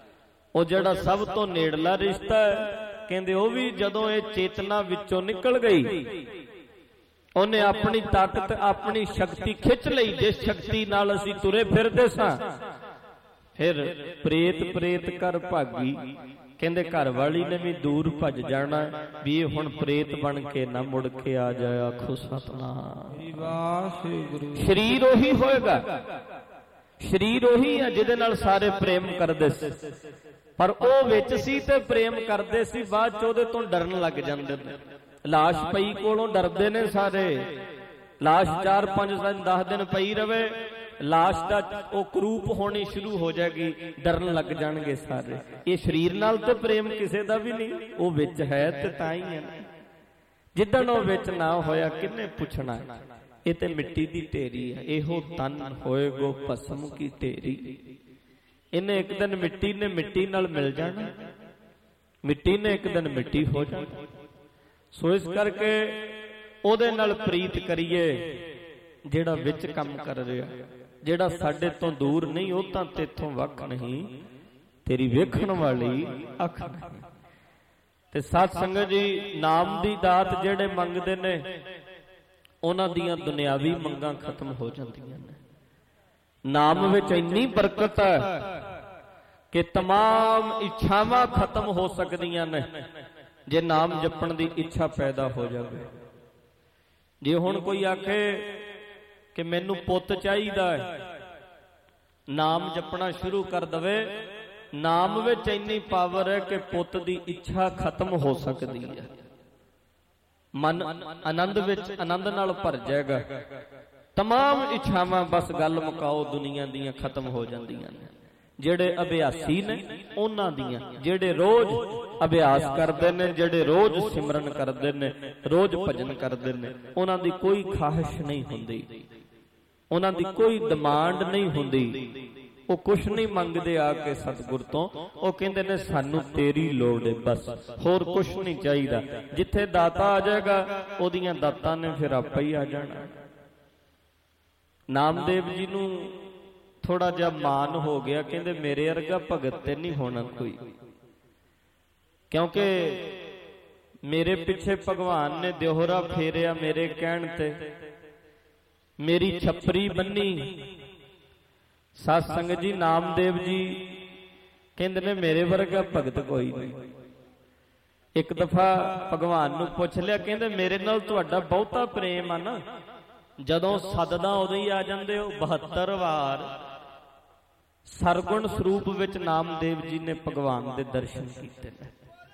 ਉਹ ਜਿਹੜਾ ਸਭ ਤੋਂ ਨੇੜਲਾ ਰਿਸ਼ਤਾ ਹੈ, ਕਹਿੰਦੇ ਉਹ ਵੀ ਜਦੋਂ ਇਹ ਚੇਤਨਾ ਵਿੱਚੋਂ ਨਿਕਲ ਗਈ, ਉਹਨੇ ਆਪਣੀ ਤਾਕਤ ਆਪਣੀ ਸ਼ਕਤੀ ਖਿੱਚ ਲਈ, ਜਿਸ ਸ਼ਕਤੀ ਨਾਲ ਅਸੀਂ ਤੁਰੇ ਫਿਰਦੇ ਸਾਂ, ਫਿਰ ਪ੍ਰੇਤ ਕਰ ਭਾਗੀ। ਕਹਿੰਦੇ ਘਰ ਵਾਲੀ ਨੇ ਵੀ ਦੂਰ ਭੱਜ ਜਾਣਾ ਵੀ ਇਹ ਹੁਣ ਪ੍ਰੇਤ ਬਣ ਕੇ ਨਾ ਮੁੜ ਕੇ ਆ ਜਾਏ। ਆਖੋ ਸਤਨਾਮ। ਸਰੀਰ ਉਹੀ ਹੋਏਗਾ, ਸਰੀਰ ਉਹੀ ਹੈ ਜਿਹਦੇ ਨਾਲ ਸਾਰੇ ਪ੍ਰੇਮ ਕਰਦੇ ਸੀ, ਪਰ ਉਹ ਵਿੱਚ ਸੀ ਤੇ ਪ੍ਰੇਮ ਕਰਦੇ ਸੀ, ਬਾਅਦ ਚ ਉਹਦੇ ਤੋਂ ਡਰਨ ਲੱਗ ਜਾਂਦੇ ਨੇ। ਲਾਸ਼ ਪਈ ਕੋਲੋਂ ਡਰਦੇ ਨੇ ਸਾਰੇ। ਲਾਸ਼ 4-5 ਦਿਨ 10 ਦਿਨ ਪਈ ਰਵੇ, ਲਾਸ਼ ਦਾ ਉਹ ਕਰੂਪ ਹੋਣੀ ਸ਼ੁਰੂ ਹੋ ਜਾਏਗੀ, ਡਰਨ ਲੱਗ ਜਾਣਗੇ ਸਾਰੇ। ਇਹ ਸਰੀਰ ਨਾਲ ਤੇ ਪ੍ਰੇਮ ਕਿਸੇ ਦਾ ਵੀ ਨਹੀਂ, ਉਹ ਵਿੱਚ ਹੈ ਤੇ ਤਾਂ ਹੀ ਹੈ। ਜਿੱਦਣ ਉਹ ਵਿੱਚ ਨਾ ਹੋਇਆ ਕਿਹਨੇ ਪੁੱਛਣਾ। ਇਹ ਤੇ ਮਿੱਟੀ ਦੀ ਢੇਰੀ ਹੈ, ਇਹੋ ਤਨ ਹੋਏ ਗੋ ਭਸਮ ਕੀ ਢੇਰੀ। ਇਹਨੇ ਇੱਕ ਦਿਨ ਮਿੱਟੀ ਨੇ ਮਿੱਟੀ ਨਾਲ ਮਿਲ ਜਾਣਾ, ਮਿੱਟੀ ਨੇ ਇੱਕ ਦਿਨ ਮਿੱਟੀ ਹੋ ਜਾਣਾ। ਸੋ ਇਸ ਕਰਕੇ ਉਹਦੇ ਨਾਲ ਪ੍ਰੀਤ ਕਰੀਏ ਜਿਹੜਾ ਵਿੱਚ ਕੰਮ ਕਰ ਰਿਹਾ। ਜਿਹੜਾ ਸਾਡੇ ਤੋਂ ਦੂਰ ਨਹੀਂ ਉਹ ਤਾਂ ਤੇਥੋਂ ਵੱਖ ਨਹੀਂ, ਤੇਰੀ ਵੇਖਣ ਵਾਲੀ ਅੱਖ ਨਹੀਂ। ਤੇ ਸਾਧ ਸੰਗਤ ਜੀ, ਨਾਮ ਦੀ ਦਾਤ ਜਿਹੜੇ ਮੰਗਦੇ ਨੇ ਉਹਨਾਂ ਦੀਆਂ ਦੁਨਿਆਵੀ ਮੰਗਾਂ ਖਤਮ ਹੋ ਜਾਂਦੀਆਂ ਨੇ। ਨਾਮ ਵਿੱਚ ਇੰਨੀ ਬਰਕਤ ਹੈ ਕਿ तमाम ਇੱਛਾਵਾਂ ਖਤਮ ਹੋ ਸਕਦੀਆਂ ਨੇ ਜੇ ਨਾਮ ਜਪਣ ਦੀ ਇੱਛਾ ਪੈਦਾ ਹੋ ਜਾਵੇ। ਜੇ ਹੁਣ ਕੋਈ ਆਖੇ ਕਿ ਮੈਨੂੰ ਪੁੱਤ ਚਾਹੀਦਾ ਹੈ, ਨਾਮ ਜਪਣਾ ਸ਼ੁਰੂ ਕਰ ਦਵੇ, ਨਾਮ ਵਿੱਚ ਇੰਨੀ ਪਾਵਰ ਹੈ ਕਿ ਪੁੱਤ ਦੀ ਇੱਛਾ ਖਤਮ ਹੋ ਸਕਦੀ ਹੈ। ਮਨ ਆਨੰਦ ਵਿੱਚ ਆਨੰਦ ਨਾਲ ਭਰ ਜਾਏਗਾ। तमाम ਇੱਛਾਵਾਂ ਬਸ ਗੱਲ ਮੁਕਾਓ ਦੁਨੀਆ ਦੀਆਂ ਖਤਮ ਹੋ ਜਾਂਦੀਆਂ ਨੇ। ਜਿਹੜੇ ਅਭਿਆਸੀ ਨੇ ਉਹਨਾਂ ਦੀਆਂ, ਜਿਹੜੇ ਰੋਜ਼ ਅਭਿਆਸ ਕਰਦੇ ਨੇ, ਜਿਹੜੇ ਰੋਜ਼ ਸਿਮਰਨ ਕਰਦੇ ਨੇ, ਰੋਜ਼ ਭਜਨ ਕਰਦੇ ਨੇ, ਉਹਨਾਂ ਦੀ ਕੋਈ ਖਾਹਿਸ਼ ਨਹੀਂ ਹੁੰਦੀ, ਉਹਨਾਂ ਦੀ ਕੋਈ ਡਿਮਾਂਡ ਨਹੀਂ ਹੁੰਦੀ। ਉਹ ਕੁਛ ਨਹੀਂ ਮੰਗਦੇ ਆ ਕੇ ਸਤਿਗੁਰ ਤੋਂ। ਉਹ ਕਹਿੰਦੇ ਨੇ ਸਾਨੂੰ ਤੇਰੀ ਲੋੜ ਹੈ, ਬਸ ਹੋਰ ਕੁਛ ਨਹੀਂ ਚਾਹੀਦਾ। ਜਿੱਥੇ ਦਾਤਾ ਆ ਜਾਏਗਾ ਉਹਦੀਆਂ ਦਾਤਾਂ ਨੇ ਫਿਰ ਆਪੇ ਹੀ ਆ ਜਾਣਾ। ਨਾਮਦੇਵ ਜੀ ਨੂੰ ਥੋੜਾ ਜਿਹਾ ਮਾਨ ਹੋ ਗਿਆ, ਕਹਿੰਦੇ ਮੇਰੇ ਵਰਗਾ ਭਗਤ ਤੇ ਨਹੀਂ ਹੋਣਾ ਕੋਈ, ਕਿਉਂਕਿ ਮੇਰੇ ਪਿੱਛੇ ਭਗਵਾਨ ਨੇ ਦਿਓਹਰਾ ਫੇਰਿਆ ਮੇਰੇ ਕਹਿਣ ਤੇ, ਮੇਰੀ ਛੱਪਰੀ ਬੰਨੀ। ਸਾਧ ਸੰਗਤ ਜੀ, ਨਾਮਦੇਵ ਜੀ ਕਹਿੰਦੇ ਨੇ ਮੇਰੇ ਵਰਗਾ ਭਗਤ ਕੋਈ ਨਹੀਂ। ਇੱਕ ਦਫਾ ਭਗਵਾਨ ਨੂੰ ਪੁੱਛ ਲਿਆ, ਕਹਿੰਦੇ ਮੇਰੇ ਨਾਲ ਤੁਹਾਡਾ ਬਹੁਤਾ ਪ੍ਰੇਮ ਆ ਨਾ, ਜਦੋਂ ਸੱਦਦਾ ਉਦੋਂ ਹੀ ਆ ਜਾਂਦੇ ਹੋ 72 ਵਾਰ। ਸਰਗੁਣ ਸਰੂਪ ਵਿੱਚ ਨਾਮਦੇਵ ਜੀ ਨੇ ਭਗਵਾਨ ਦੇ ਦਰਸ਼ਨ ਕੀਤੇ ਨੇ।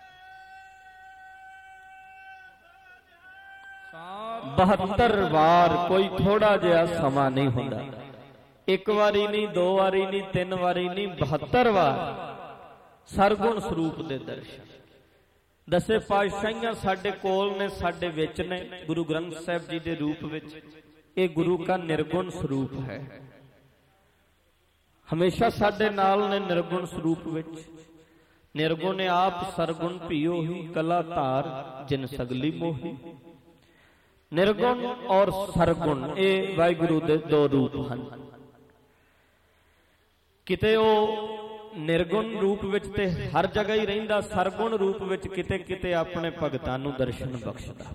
72 ਵਾਰ, ਕੋਈ ਥੋੜਾ ਜਿਹਾ ਸਮਾਂ ਨਹੀਂ ਹੁੰਦਾ। ਇੱਕ ਵਾਰੀ ਨਹੀਂ, 2 ਵਾਰੀ ਨਹੀਂ, 3 ਵਾਰੀ ਨਹੀਂ, 72 ਵਾਰ ਸਰਗੁਣ ਸਰੂਪ ਦੇ ਦਰਸ਼ਨ। ਦਸੇ ਪਾਤਸ਼ਾਹੀਆਂ ਸਾਡੇ ਕੋਲ ਨੇ, ਸਾਡੇ ਵਿੱਚ ਨੇ, ਗੁਰੂ ਗ੍ਰੰਥ ਸਾਹਿਬ ਜੀ ਦੇ ਰੂਪ ਵਿੱਚ। ਇਹ ਗੁਰੂ ਦਾ ਨਿਰਗੁਣ ਸਰੂਪ ਹੈ, ਹਮੇਸ਼ਾ ਸਾਡੇ ਨਾਲ ਨੇ ਨਿਰਗੁਣ ਸਰੂਪ ਵਿੱਚ। ਨਿਰਗੁਣ ਆਪ ਸਰਗੁਣ ਭੀਓ ਹੀ, ਕਲਾ ਧਾਰ ਜਿਨ ਸਗਲੀ ਮੋਹੀ। ਨਿਰਗੁਣ ਔਰ ਸਰਗੁਣ ਇਹ ਵਾਹਿਗੁਰੂ ਦੇ ਦੋ ਰੂਪ ਹਨ। ਕਿਤੇ ਉਹ ਨਿਰਗੁਣ ਰੂਪ ਵਿੱਚ ਤੇ ਹਰ ਜਗ੍ਹਾ ਹੀ ਰਹਿੰਦਾ, ਸਰਗੁਣ ਰੂਪ ਵਿੱਚ ਕਿਤੇ ਕਿਤੇ ਆਪਣੇ ਭਗਤਾਂ ਨੂੰ ਦਰਸ਼ਨ ਬਖਸ਼ਦਾ।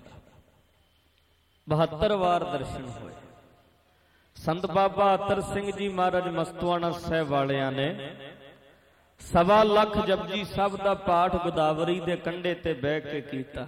72 ਵਾਰ ਦਰਸ਼ਨ ਹੋਏ। ਸੰਤ ਬਾਬਾ ਅਤਰ ਸਿੰਘ ਜੀ ਮਹਾਰਾਜ ਮਸਤੂਆਣਾ ਸਾਹਿਬ ਵਾਲਿਆਂ ਨੇ 1.25 ਲੱਖ ਜਪਜੀ ਸਾਹਿਬ ਦਾ ਪਾਠ ਗੋਦਾਵਰੀ ਦੇ ਕੰਢੇ ਤੇ ਬਹਿ ਕੇ ਕੀਤਾ।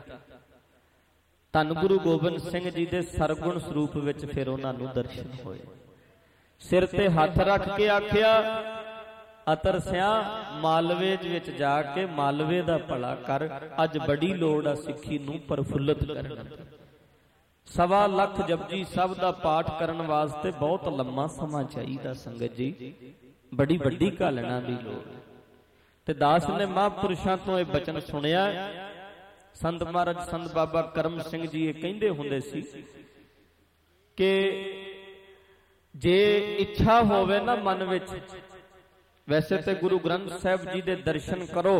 ਧੰਨ ਗੁਰੂ ਗੋਬਿੰਦ ਸਿੰਘ ਜੀ ਦੇ ਸਰਗੁਣ ਸਰੂਪ ਵਿੱਚ ਫਿਰ ਉਹਨਾਂ ਨੂੰ ਦਰਸ਼ਨ ਹੋਏ। ਸਿਰ ਤੇ ਹੱਥ ਰੱਖ ਕੇ ਆਖਿਆ, ਅਤਰ ਸਿਆ ਮਾਲਵੇ ਵਿੱਚ ਜਾ ਕੇ ਮਾਲਵੇ ਦਾ ਭਲਾ ਕਰ, ਅੱਜ ਬੜੀ ਲੋੜ ਆ ਸਿੱਖੀ ਨੂੰ ਪ੍ਰਫੁੱਲਤ ਕਰਨ ਦੀ। 1.25 ਲੱਖ ਜਪਜੀ ਸਾਹਿਬ ਦਾ ਪਾਠ ਕਰਨ ਵਾਸਤੇ ਬਹੁਤ ਲੰਮਾ ਸਮਾਂ ਚਾਹੀਦਾ ਸੰਗਤ ਜੀ, ਬੜੀ ਵੱਡੀ ਘਾਲਣਾ ਦੀ ਲੋੜ। ਤੇ ਦਾਸ ਨੇ ਮਹਾਂਪੁਰਸ਼ਾਂ ਤੋਂ ਇਹ ਬਚਨ ਸੁਣਿਆ। ਸੰਤ ਮਹਾਰਾਜ ਸੰਤ ਬਾਬਾ ਕਰਮ ਸਿੰਘ ਜੀ ਇਹ ਕਹਿੰਦੇ ਹੁੰਦੇ ਸੀ ਕਿ ਜੇ ਇੱਛਾ ਹੋਵੇ ਨਾ ਮਨ ਵਿੱਚ, ਵੈਸੇ ਤੇ ਗੁਰੂ ਗ੍ਰੰਥ ਸਾਹਿਬ ਜੀ ਦੇ ਦਰਸ਼ਨ ਕਰੋ,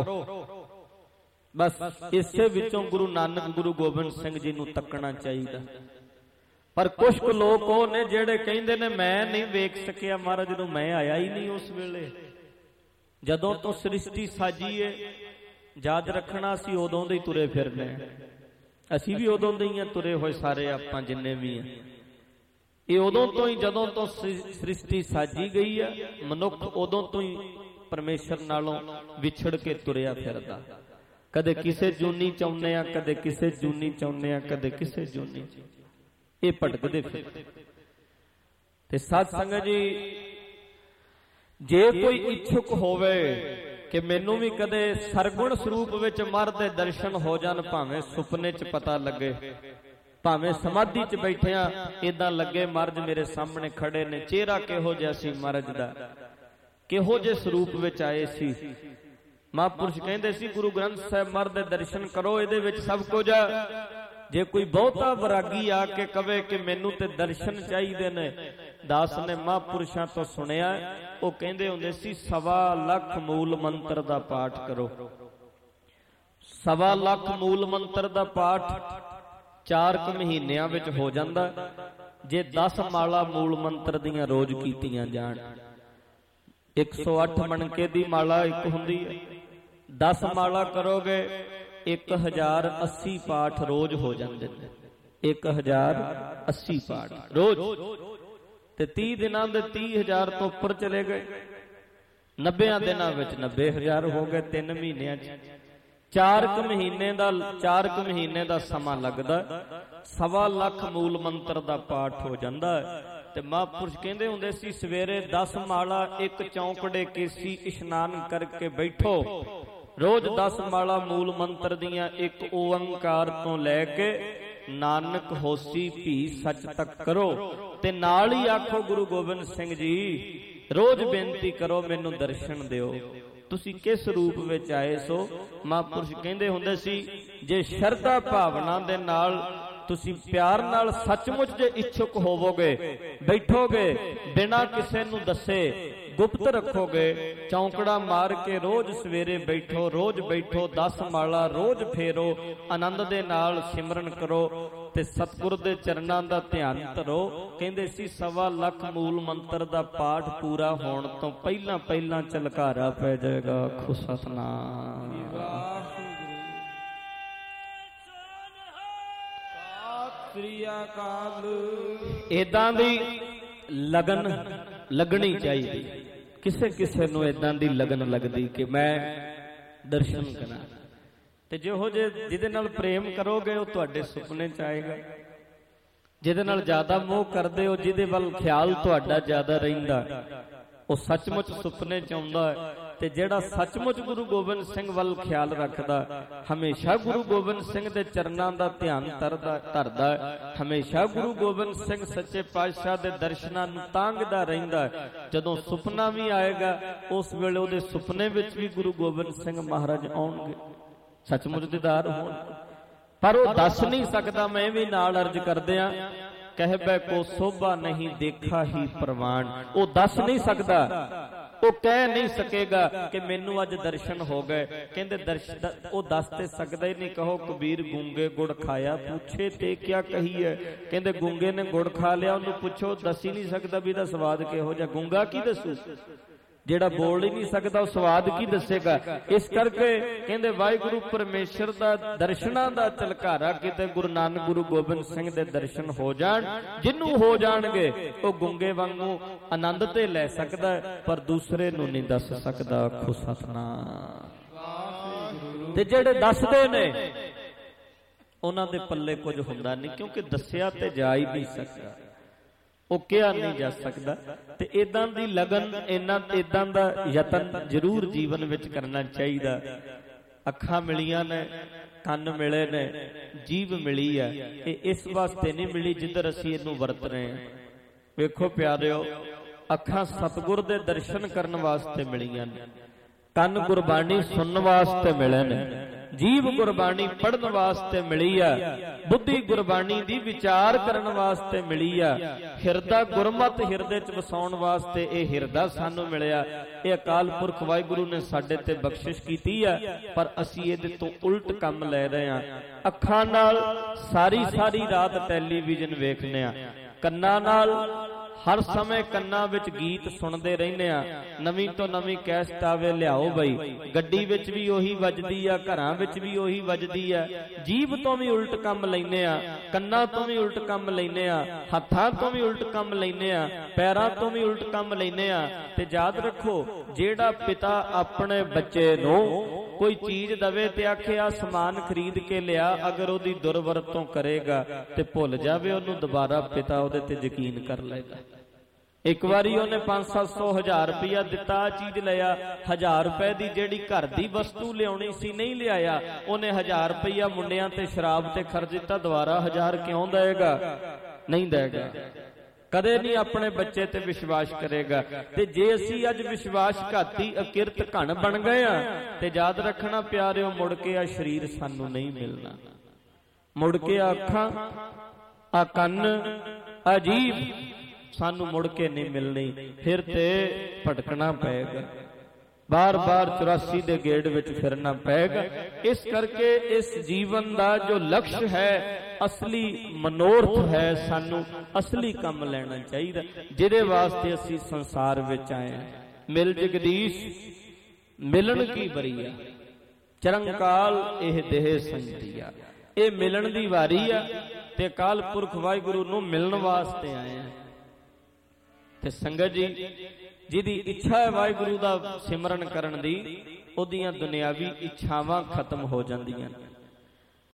ਬਸ ਇਸੇ ਵਿੱਚੋਂ ਗੁਰੂ ਨਾਨਕ ਗੁਰੂ ਗੋਬਿੰਦ ਸਿੰਘ ਜੀ ਨੂੰ ਤੱਕਣਾ ਚਾਹੀਦਾ। ਪਰ ਕੁਝ ਕੁ ਲੋਕ ਉਹ ਨੇ ਜਿਹੜੇ ਕਹਿੰਦੇ ਨੇ ਮੈਂ ਨਹੀਂ ਵੇਖ ਸਕਿਆ ਮਹਾਰਾਜ ਨੂੰ, ਮੈਂ ਆਇਆ ਹੀ ਨਹੀਂ ਉਸ ਵੇਲੇ। ਜਦੋਂ ਤੋਂ ਸ੍ਰਿਸ਼ਟੀ ਸਾਜੀ ਏ, ਯਾਦ ਰੱਖਣਾ ਅਸੀਂ ਉਦੋਂ ਦੇ ਹੀ ਤੁਰੇ ਫਿਰਨੇ, ਅਸੀਂ ਵੀ ਉਦੋਂ ਦੇ ਹੀ ਆ ਤੁਰੇ ਹੋਏ ਸਾਰੇ, ਆਪਾਂ ਜਿੰਨੇ ਵੀ ਆ। ਇਹ ਉਦੋਂ ਤੋਂ ਹੀ, ਜਦੋਂ ਤੋਂ ਸ੍ਰਿਸ਼ਟੀ ਸਾਜੀ ਗਈ ਆ, ਮਨੁੱਖ ਉਦੋਂ ਤੋਂ ਹੀ ਪਰਮੇਸ਼ਰ ਨਾਲੋਂ ਵਿਛੜ ਕੇ ਤੁਰਿਆ ਫਿਰਦਾ। ਕਦੇ ਕਿਸੇ ਜੂਨੀ ਚਾਹੁੰਦੇ ਆ, ਕਦੇ ਕਿਸੇ ਜੂਨੀ ਚਾਹੁੰਦੇ ਆ, ਕਦੇ ਕਿਸੇ ਜੂਨੀ, ਇਹ ਭਟਕਦੇ ਫਿਰਦੇ। ਤੇ ਸਾਧ ਸੰਗਤ ਜੀ, ਜੇ ਕੋਈ ਇੱਛੁਕ ਹੋਵੇ ਕਿ ਮੈਨੂੰ ਵੀ ਕਦੇ ਸਰਗੁਣ ਸਰੂਪ ਵਿੱਚ ਮਹਾਰਾਜ ਦੇ ਦਰਸ਼ਨ ਹੋ ਜਾਣ, ਭਾਵੇਂ ਸੁਪਨੇ 'ਚ ਪਤਾ ਲੱਗੇ, ਭਾਵੇਂ ਸਮਾਧੀ 'ਚ ਬੈਠਿਆਂ ਏਦਾਂ ਲੱਗੇ ਮਹਾਰਾਜ ਮੇਰੇ ਸਾਹਮਣੇ ਖੜੇ ਨੇ, ਚਿਹਰਾ ਕਿਹੋ ਜਿਹਾ ਸੀ ਮਹਾਰਾਜ ਦਾ, ਕਿਹੋ ਜਿਹੇ ਸਰੂਪ ਵਿੱਚ ਆਏ ਸੀ। ਮਹਾਂਪੁਰਸ਼ ਕਹਿੰਦੇ ਸੀ ਗੁਰੂ ਗ੍ਰੰਥ ਸਾਹਿਬ ਮਹਾਰਾਜ ਦੇ ਦਰਸ਼ਨ ਕਰੋ, ਇਹਦੇ ਵਿੱਚ ਸਭ ਕੁਝ ਆ। ਜੇ ਕੋਈ ਬਹੁਤਾ ਵਿਰਾਗੀ ਆ ਕੇ ਕਵੇ ਕਿ ਮੈਨੂੰ ਤੇ ਦਰਸ਼ਨ ਚਾਹੀਦੇ ਨੇ, ਦਾਸ ਨੇ ਮਹਾਂਪੁਰਸ਼ਾਂ ਤੋਂ ਸੁਣਿਆ, ਉਹ ਕਹਿੰਦੇ ਹੁੰਦੇ ਸੀ 1.25 ਲੱਖ ਮੂਲ ਮੰਤਰ ਦਾ ਪਾਠ ਕਰੋ। 1.25 ਲੱਖ ਮੂਲ ਮੰਤਰ ਦਾ ਪਾਠ 4 ਮਹੀਨਿਆਂ ਵਿੱਚ ਹੋ ਜਾਂਦਾ ਜੇ 10 ਮਾਲਾ ਮੂਲ ਮੰਤਰ ਦੀਆਂ ਰੋਜ਼ ਕੀਤੀਆਂ ਜਾਣ। 108 ਮਣਕੇ ਦੀ ਮਾਲਾ ਇੱਕ ਹੁੰਦੀ ਹੈ, 10 ਮਾਲਾ ਕਰੋਗੇ 1080 ਪਾਠ ਰੋਜ਼ ਹੋ ਜਾਂਦੇ ਨੇ। 1080 ਪਾਠ ਰੋਜ਼, ਤੇ 30 ਦਿਨਾਂ ਦੇ 30,000 ਤੋਂ ਉੱਪਰ ਚਲੇ ਗਏ। 90 ਦਿਨਾਂ ਵਿੱਚ 90,000 ਹੋ ਗਏ। 3 ਮਹੀਨਿਆਂ 'ਚ 4 ਮਹੀਨੇ ਦਾ ਸਮਾਂ ਲੱਗਦਾ। 1.25 ਲੱਖ ਮੂਲ ਮੰਤਰ ਦਾ ਪਾਠ ਹੋ ਜਾਂਦਾ ਹੈ। ਤੇ ਮਹਾਂਪੁਰਸ਼ ਕਹਿੰਦੇ ਹੁੰਦੇ ਸੀ ਸਵੇਰੇ 10 ਮਾਲਾ ਇੱਕ ਚੌਂਕੜੇ ਕੇਸੀ ਇਸ਼ਨਾਨ ਕਰਕੇ ਬੈਠੋ, ਰੋਜ਼ 10 ਮਾਲਾ ਮੂਲ ਮੰਤਰ ਦੀਆਂ, ਇੱਕ ਓੰਕਾਰ ਤੋਂ ਲੈ ਕੇ ਨਾਨਕ ਹੋਸੀ ਭੀ ਸੱਚ ਤੱਕ ਕਰੋ। ਤੇ ਨਾਲ ਹੀ ਆਖੋ ਗੁਰੂ ਗੋਬਿੰਦ ਸਿੰਘ ਜੀ, ਰੋਜ਼ ਬੇਨਤੀ ਕਰੋ ਮੈਨੂੰ ਦਰਸ਼ਨ ਦਿਓ, ਤੁਸੀਂ ਕਿਸ ਰੂਪ ਵਿੱਚ ਆਏ ਸੋ। ਮਹਾਂਪੁਰਸ਼ ਕਹਿੰਦੇ ਹੁੰਦੇ ਸੀ ਜੇ ਸ਼ਰਧਾ ਭਾਵਨਾ ਦੇ ਨਾਲ, ਤੁਸੀਂ ਪਿਆਰ ਨਾਲ ਸੱਚਮੁੱਚ ਜੇ ਇੱਛੁਕ ਹੋਵੋਗੇ, ਬੈਠੋਗੇ ਬਿਨਾਂ ਕਿਸੇ ਨੂੰ ਦੱਸੇ, ਗੁਪਤ ਰੱਖੋਗੇ, ਚੌਂਕੜਾ ਮਾਰ ਕੇ ਰੋਜ਼ ਸਵੇਰੇ ਬੈਠੋ, ਰੋਜ਼ ਬੈਠੋ, 10 ਮਾਲਾ ਰੋਜ਼ ਫੇਰੋ, ਆਨੰਦ ਦੇ ਨਾਲ ਸਿਮਰਨ ਕਰੋ ਤੇ ਸਤਿਗੁਰ ਦੇ ਚਰਨਾਂ ਦਾ ਧਿਆਨ ਧਰੋ। ਕਹਿੰਦੇ ਸੀ 1.25 ਲੱਖ ਮੂਲ ਮੰਤਰ ਦਾ ਪਾਠ ਪੂਰਾ ਹੋਣ ਤੋਂ ਪਹਿਲਾਂ ਪਹਿਲਾਂ ਝਲਕਾਰਾ ਪੈ ਜਾਏਗਾ। ਆਖੋ ਸਤਿਨਾਮ। ਏਦਾਂ ਦੀ ਲਗਨ ਲੱਗਣੀ ਚਾਹੀਦੀ। ਕਿਸੇ ਕਿਸੇ ਨੂੰ ਏਦਾਂ ਦੀ ਲਗਨ ਲੱਗਦੀ ਕਿ ਮੈਂ ਦਰਸ਼ਨ ਕਰਾਂ। ਤੇ ਜਿਹੋ ਜਿਹਦੇ ਨਾਲ ਪ੍ਰੇਮ ਕਰੋਗੇ ਉਹ ਤੁਹਾਡੇ ਸੁਪਨੇ 'ਚ ਆਏਗਾ। ਜਿਹਦੇ ਨਾਲ ਜ਼ਿਆਦਾ ਮੋਹ ਕਰਦੇ ਹੋ, ਜਿਹਦੇ ਵੱਲ ਖਿਆਲ ਤੁਹਾਡਾ ਜ਼ਿਆਦਾ ਰਹਿੰਦਾ, ਉਹ ਸੱਚਮੁੱਚ ਸੁਪਨੇ ਚ ਆਉਂਦਾ ਹੈ। ਤੇ ਜਿਹੜਾ ਸੱਚਮੁੱਚ ਗੁਰੂ ਗੋਬਿੰਦ ਸਿੰਘ ਵੱਲ ਖਿਆਲ ਰੱਖਦਾ, ਹਮੇਸ਼ਾ ਗੁਰੂ ਗੋਬਿੰਦ ਸਿੰਘ ਦੇ ਚਰਨਾਂ ਦਾ ਧਿਆਨ ਧਰਦਾ ਹੈ, ਹਮੇਸ਼ਾ ਗੁਰੂ ਗੋਬਿੰਦ ਸਿੰਘ ਸੱਚੇ ਪਾਤਸ਼ਾਹ ਦੇ ਦਰਸ਼ਨਾਂ ਨੂੰ ਤਾਂਘਦਾ ਰਹਿੰਦਾ ਹੈ। ਜਦੋਂ ਸੁਪਨਾ ਵੀ ਆਏਗਾ ਉਸ ਵੇਲੇ ਉਹਦੇ ਸੁਪਨੇ ਵਿੱਚ ਵੀ ਗੁਰੂ ਗੋਬਿੰਦ ਸਿੰਘ ਮਹਾਰਾਜ ਆਉਣਗੇ, ਸੱਚਮੁੱਚ ਦੀਦਾਰ ਹੋਣਗੇ। ਪਰ ਉਹ ਦੱਸ ਨਹੀਂ ਸਕਦਾ। ਮੈਂ ਵੀ ਨਾਲ ਅਰਜ਼ ਕਰਦਿਆਂ, ਕਹਿਬੈ ਕੋ ਸੋਭਾ ਨਹੀਂ ਦੇਖਾ ਹੀ ਪ੍ਰਵਾਨ। ਉਹ ਦੱਸ ਨਹੀਂ ਸਕਦਾ, ਉਹ ਕਹਿ ਨਹੀਂ ਸਕੇਗਾ ਕਿ ਮੈਨੂੰ ਅੱਜ ਦਰਸ਼ਨ ਹੋ ਗਏ। ਕਹਿੰਦੇ ਉਹ ਦੱਸ ਤੇ ਸਕਦਾ ਹੀ ਨਹੀਂ। ਕਹੋ ਕਬੀਰ ਗੂੰਗੇ ਗੁੜ ਖਾਇਆ, ਪੁੱਛੇ ਤੇ ਕਿਆ ਕਹੀਏ। ਕਹਿੰਦੇ ਗੂੰਗੇ ਨੇ ਗੁੜ ਖਾ ਲਿਆ, ਉਹਨੂੰ ਪੁੱਛੋ ਦੱਸ ਹੀ ਨਹੀਂ ਸਕਦਾ ਵੀ ਇਹਦਾ ਸਵਾਦ ਕਿਹੋ ਜਿਹਾ। ਗੂੰਗਾ ਕੀ ਦੱਸੂ? ਜਿਹੜਾ ਬੋਲ ਹੀ ਨਹੀਂ ਸਕਦਾ ਉਹ ਸਵਾਦ ਕੀ ਦੱਸੇਗਾ। ਇਸ ਕਰਕੇ ਕਹਿੰਦੇ ਵਾਹਿਗੁਰੂ ਪਰਮੇਸ਼ਰ ਦਾ ਦਰਸ਼ਨਾਂ ਦਾ ਝਲਕਾਰਾ ਕਿਤੇ ਗੁਰੂ ਨਾਨਕ ਗੁਰੂ ਗੋਬਿੰਦ ਸਿੰਘ ਦੇ ਦਰਸ਼ਨ ਹੋ ਜਾਣ, ਜਿਹਨੂੰ ਹੋ ਜਾਣਗੇ ਉਹ ਗੁੰਗੇ ਵਾਂਗੂ ਆਨੰਦ ਤੇ ਲੈ ਸਕਦਾ, ਪਰ ਦੂਸਰੇ ਨੂੰ ਨਹੀਂ ਦੱਸ ਸਕਦਾ। ਆਖੋ ਸਤਿਨਾਮ। ਤੇ ਜਿਹੜੇ ਦੱਸਦੇ ਨੇ ਉਹਨਾਂ ਦੇ ਪੱਲੇ ਕੁਝ ਹੁੰਦਾ ਨਹੀਂ, ਕਿਉਂਕਿ ਦੱਸਿਆ ਤੇ ਜਾ ਹੀ ਨਹੀਂ ਸਕਦਾ, ਉਹ ਕਿਹਾ ਨਹੀਂ ਜਾ ਸਕਦਾ। ਤੇ ਇਦਾਂ ਦੀ ਲਗਨ, ਇਦਾਂ ਦਾ ਯਤਨ ਜ਼ਰੂਰ ਜੀਵਨ ਵਿੱਚ ਕਰਨਾ ਚਾਹੀਦਾ। ਅੱਖਾਂ ਮਿਲੀਆਂ ਨੇ, ਕੰਨ ਮਿਲੇ ਨੇ, ਜੀਭ ਮਿਲੀ ਹੈ, ਇਹ ਇਸ ਵਾਸਤੇ ਨਹੀਂ ਮਿਲੀ ਜਿੱਧਰ ਅਸੀਂ ਇਹਨੂੰ ਵਰਤ ਰਹੇ ਹਾਂ। ਵੇਖੋ ਪਿਆਰਿਓ, ਅੱਖਾਂ ਸਤਿਗੁਰ ਦੇ ਦਰਸ਼ਨ ਕਰਨ ਵਾਸਤੇ ਮਿਲੀਆਂ ਨੇ, ਕੰਨ ਗੁਰਬਾਣੀ ਸੁਣਨ ਵਾਸਤੇ ਮਿਲੇ ਨੇ, ਜੀਭ ਗੁਰਬਾਣੀ ਪੜ੍ਹਨ ਵਾਸਤੇ ਮਿਲੀ ਆ, ਬੁੱਧੀ ਗੁਰਬਾਣੀ ਦੀ ਵਿਚਾਰ ਕਰਨ ਵਾਸਤੇ ਮਿਲੀ ਆ, ਹਿਰਦਾ ਗੁਰਮਤ ਹਿਰਦੇ ਚ ਵਸਾਉਣ ਵਾਸਤੇ ਇਹ ਹਿਰਦਾ ਸਾਨੂੰ ਮਿਲਿਆ। ਇਹ ਅਕਾਲ ਪੁਰਖ ਵਾਹਿਗੁਰੂ ਨੇ ਸਾਡੇ ਤੇ ਬਖਸ਼ਿਸ਼ ਕੀਤੀ ਆ, ਪਰ ਅਸੀਂ ਇਹਦੇ ਤੋਂ ਉਲਟ ਕੰਮ ਲੈ ਰਹੇ ਹਾਂ। ਅੱਖਾਂ ਨਾਲ ਸਾਰੀ ਰਾਤ ਟੈਲੀਵਿਜ਼ਨ ਵੇਖਦੇ ਆ, ਕੰਨਾਂ ਨਾਲ ਹਰ ਸਮੇਂ ਕੰਨਾਂ ਵਿੱਚ ਗੀਤ ਸੁਣਦੇ ਰਹਿੰਦੇ ਆ, ਨਵੀਂ ਤੋਂ ਨਵੀਂ ਕੈਸਟ ਆਵੇ ਲਿਆਓ ਬਈ, ਗੱਡੀ ਵਿੱਚ ਵੀ ਉਹੀ ਵੱਜਦੀ ਆ, ਘਰਾਂ ਵਿੱਚ ਵੀ ਉਹੀ ਵੱਜਦੀ ਆ। ਜੀਭ ਤੋਂ ਵੀ ਉਲਟ ਕੰਮ ਲੈਂਦੇ ਆ, ਕੰਨਾਂ ਤੋਂ ਵੀ ਉਲਟ ਕੰਮ ਲੈਂਦੇ ਆ, ਹੱਥਾਂ ਤੋਂ ਵੀ ਉਲਟ ਕੰਮ ਲੈਂਦੇ ਆ, ਪੈਰਾਂ ਤੋਂ ਵੀ ਉਲਟ ਕੰਮ ਲੈਂਦੇ ਆ। ਤੇ ਯਾਦ ਰੱਖੋ, ਜਿਹੜਾ ਪਿਤਾ ਆਪਣੇ ਬੱਚੇ ਨੂੰ ਕੋਈ ਚੀਜ਼ ਦਵੇ ਤੇ ਆਖੇ ਆ ਸਮਾਨ ਖਰੀਦ ਕੇ ਲਿਆ, ਅਗਰ ਉਹਦੀ ਦੁਰਵਰਤੋਂ ਕਰੇਗਾ ਤੇ ਭੁੱਲ ਜਾਵੇ ਉਹਨੂੰ ਦੁਬਾਰਾ ਪਿਤਾ ਉਹਦੇ ਤੇ ਯਕੀਨ ਕਰ ਲਏਗਾ। ਇੱਕ ਵਾਰੀ ਉਹਨੇ 500-700 1000 ਰੁਪਇਆ ਦਿੱਤਾ, ਚੀਜ਼ ਲਿਆ, 1000 ਰੁਪਏ ਦੀ ਜਿਹੜੀ ਘਰ ਦੀ ਵਸਤੂ ਲਿਆਉਣੀ ਸੀ ਨਹੀਂ ਲਿਆਇਆ, ਉਹਨੇ 1000 ਰੁਪਇਆ ਮੁੰਡਿਆਂ ਤੇ ਸ਼ਰਾਬ ਤੇ ਖਰਚ ਦਿੱਤਾ। ਦੁਬਾਰਾ 1000 ਕਿਉਂ ਦੇਗਾ? ਨਹੀਂ ਦੇਗਾ, ਕਦੇ ਨਹੀਂ ਆਪਣੇ ਬੱਚੇ ਤੇ ਵਿਸ਼ਵਾਸ ਕਰੇਗਾ। ਤੇ ਜੇ ਅਸੀਂ ਅੱਜ ਵਿਸ਼ਵਾਸਘਾਤੀ ਅਕਿਰਤ ਘਣ ਬਣ ਗਏ ਆ, ਤੇ ਯਾਦ ਰੱਖਣਾ ਪਿਆਰਿਓ, ਮੁੜ ਕੇ ਆ ਸਰੀਰ ਸਾਨੂੰ ਨਹੀਂ ਮਿਲਣਾ, ਮੁੜ ਕੇ ਆ ਅੱਖਾਂ, ਆ ਕੰਨ, ਆ ਜੀਭ ਸਾਨੂੰ ਮੁੜ ਕੇ ਨਹੀਂ ਮਿਲਣੀ। ਫਿਰ ਤੇ ਭਟਕਣਾ ਪਏਗਾ, ਬਾਰ-ਬਾਰ 84 ਦੇ ਗੇੜ ਵਿੱਚ ਫਿਰਨਾ ਪਏਗਾ। ਇਸ ਕਰਕੇ ਇਸ ਜੀਵਨ ਦਾ ਜੋ ਲਕਸ਼ ਹੈ, ਅਸਲੀ ਮਨੋਰਥ ਹੈ, ਸਾਨੂੰ ਅਸਲੀ ਕੰਮ ਲੈਣਾ ਚਾਹੀਦਾ, ਜਿਹਦੇ ਵਾਸਤੇ ਅਸੀਂ ਸੰਸਾਰ ਵਿੱਚ ਆਏ ਹਾਂ। ਮਿਲ ਜਗਦੀਸ਼ ਮਿਲਣ ਕੀ ਬਰੀਆ, ਚਰੰਕਾਲ ਇਹ ਦੇਹ ਸੰਜੀਆ। ਇਹ ਮਿਲਣ ਦੀ ਵਾਰੀ ਆ, ਤੇ ਅਕਾਲ ਪੁਰਖ ਵਾਹਿਗੁਰੂ ਨੂੰ ਮਿਲਣ ਵਾਸਤੇ ਆਏ ਆ। ਤੇ ਸੰਗਤ ਜੀ, ਜਿਹਦੀ ਇੱਛਾ ਹੈ ਵਾਹਿਗੁਰੂ ਦਾ ਸਿਮਰਨ ਕਰਨ ਦੀ, ਉਹਦੀਆਂ ਦੁਨਿਆਵੀ ਇੱਛਾਵਾਂ ਖਤਮ ਹੋ ਜਾਂਦੀਆਂ ਨੇ।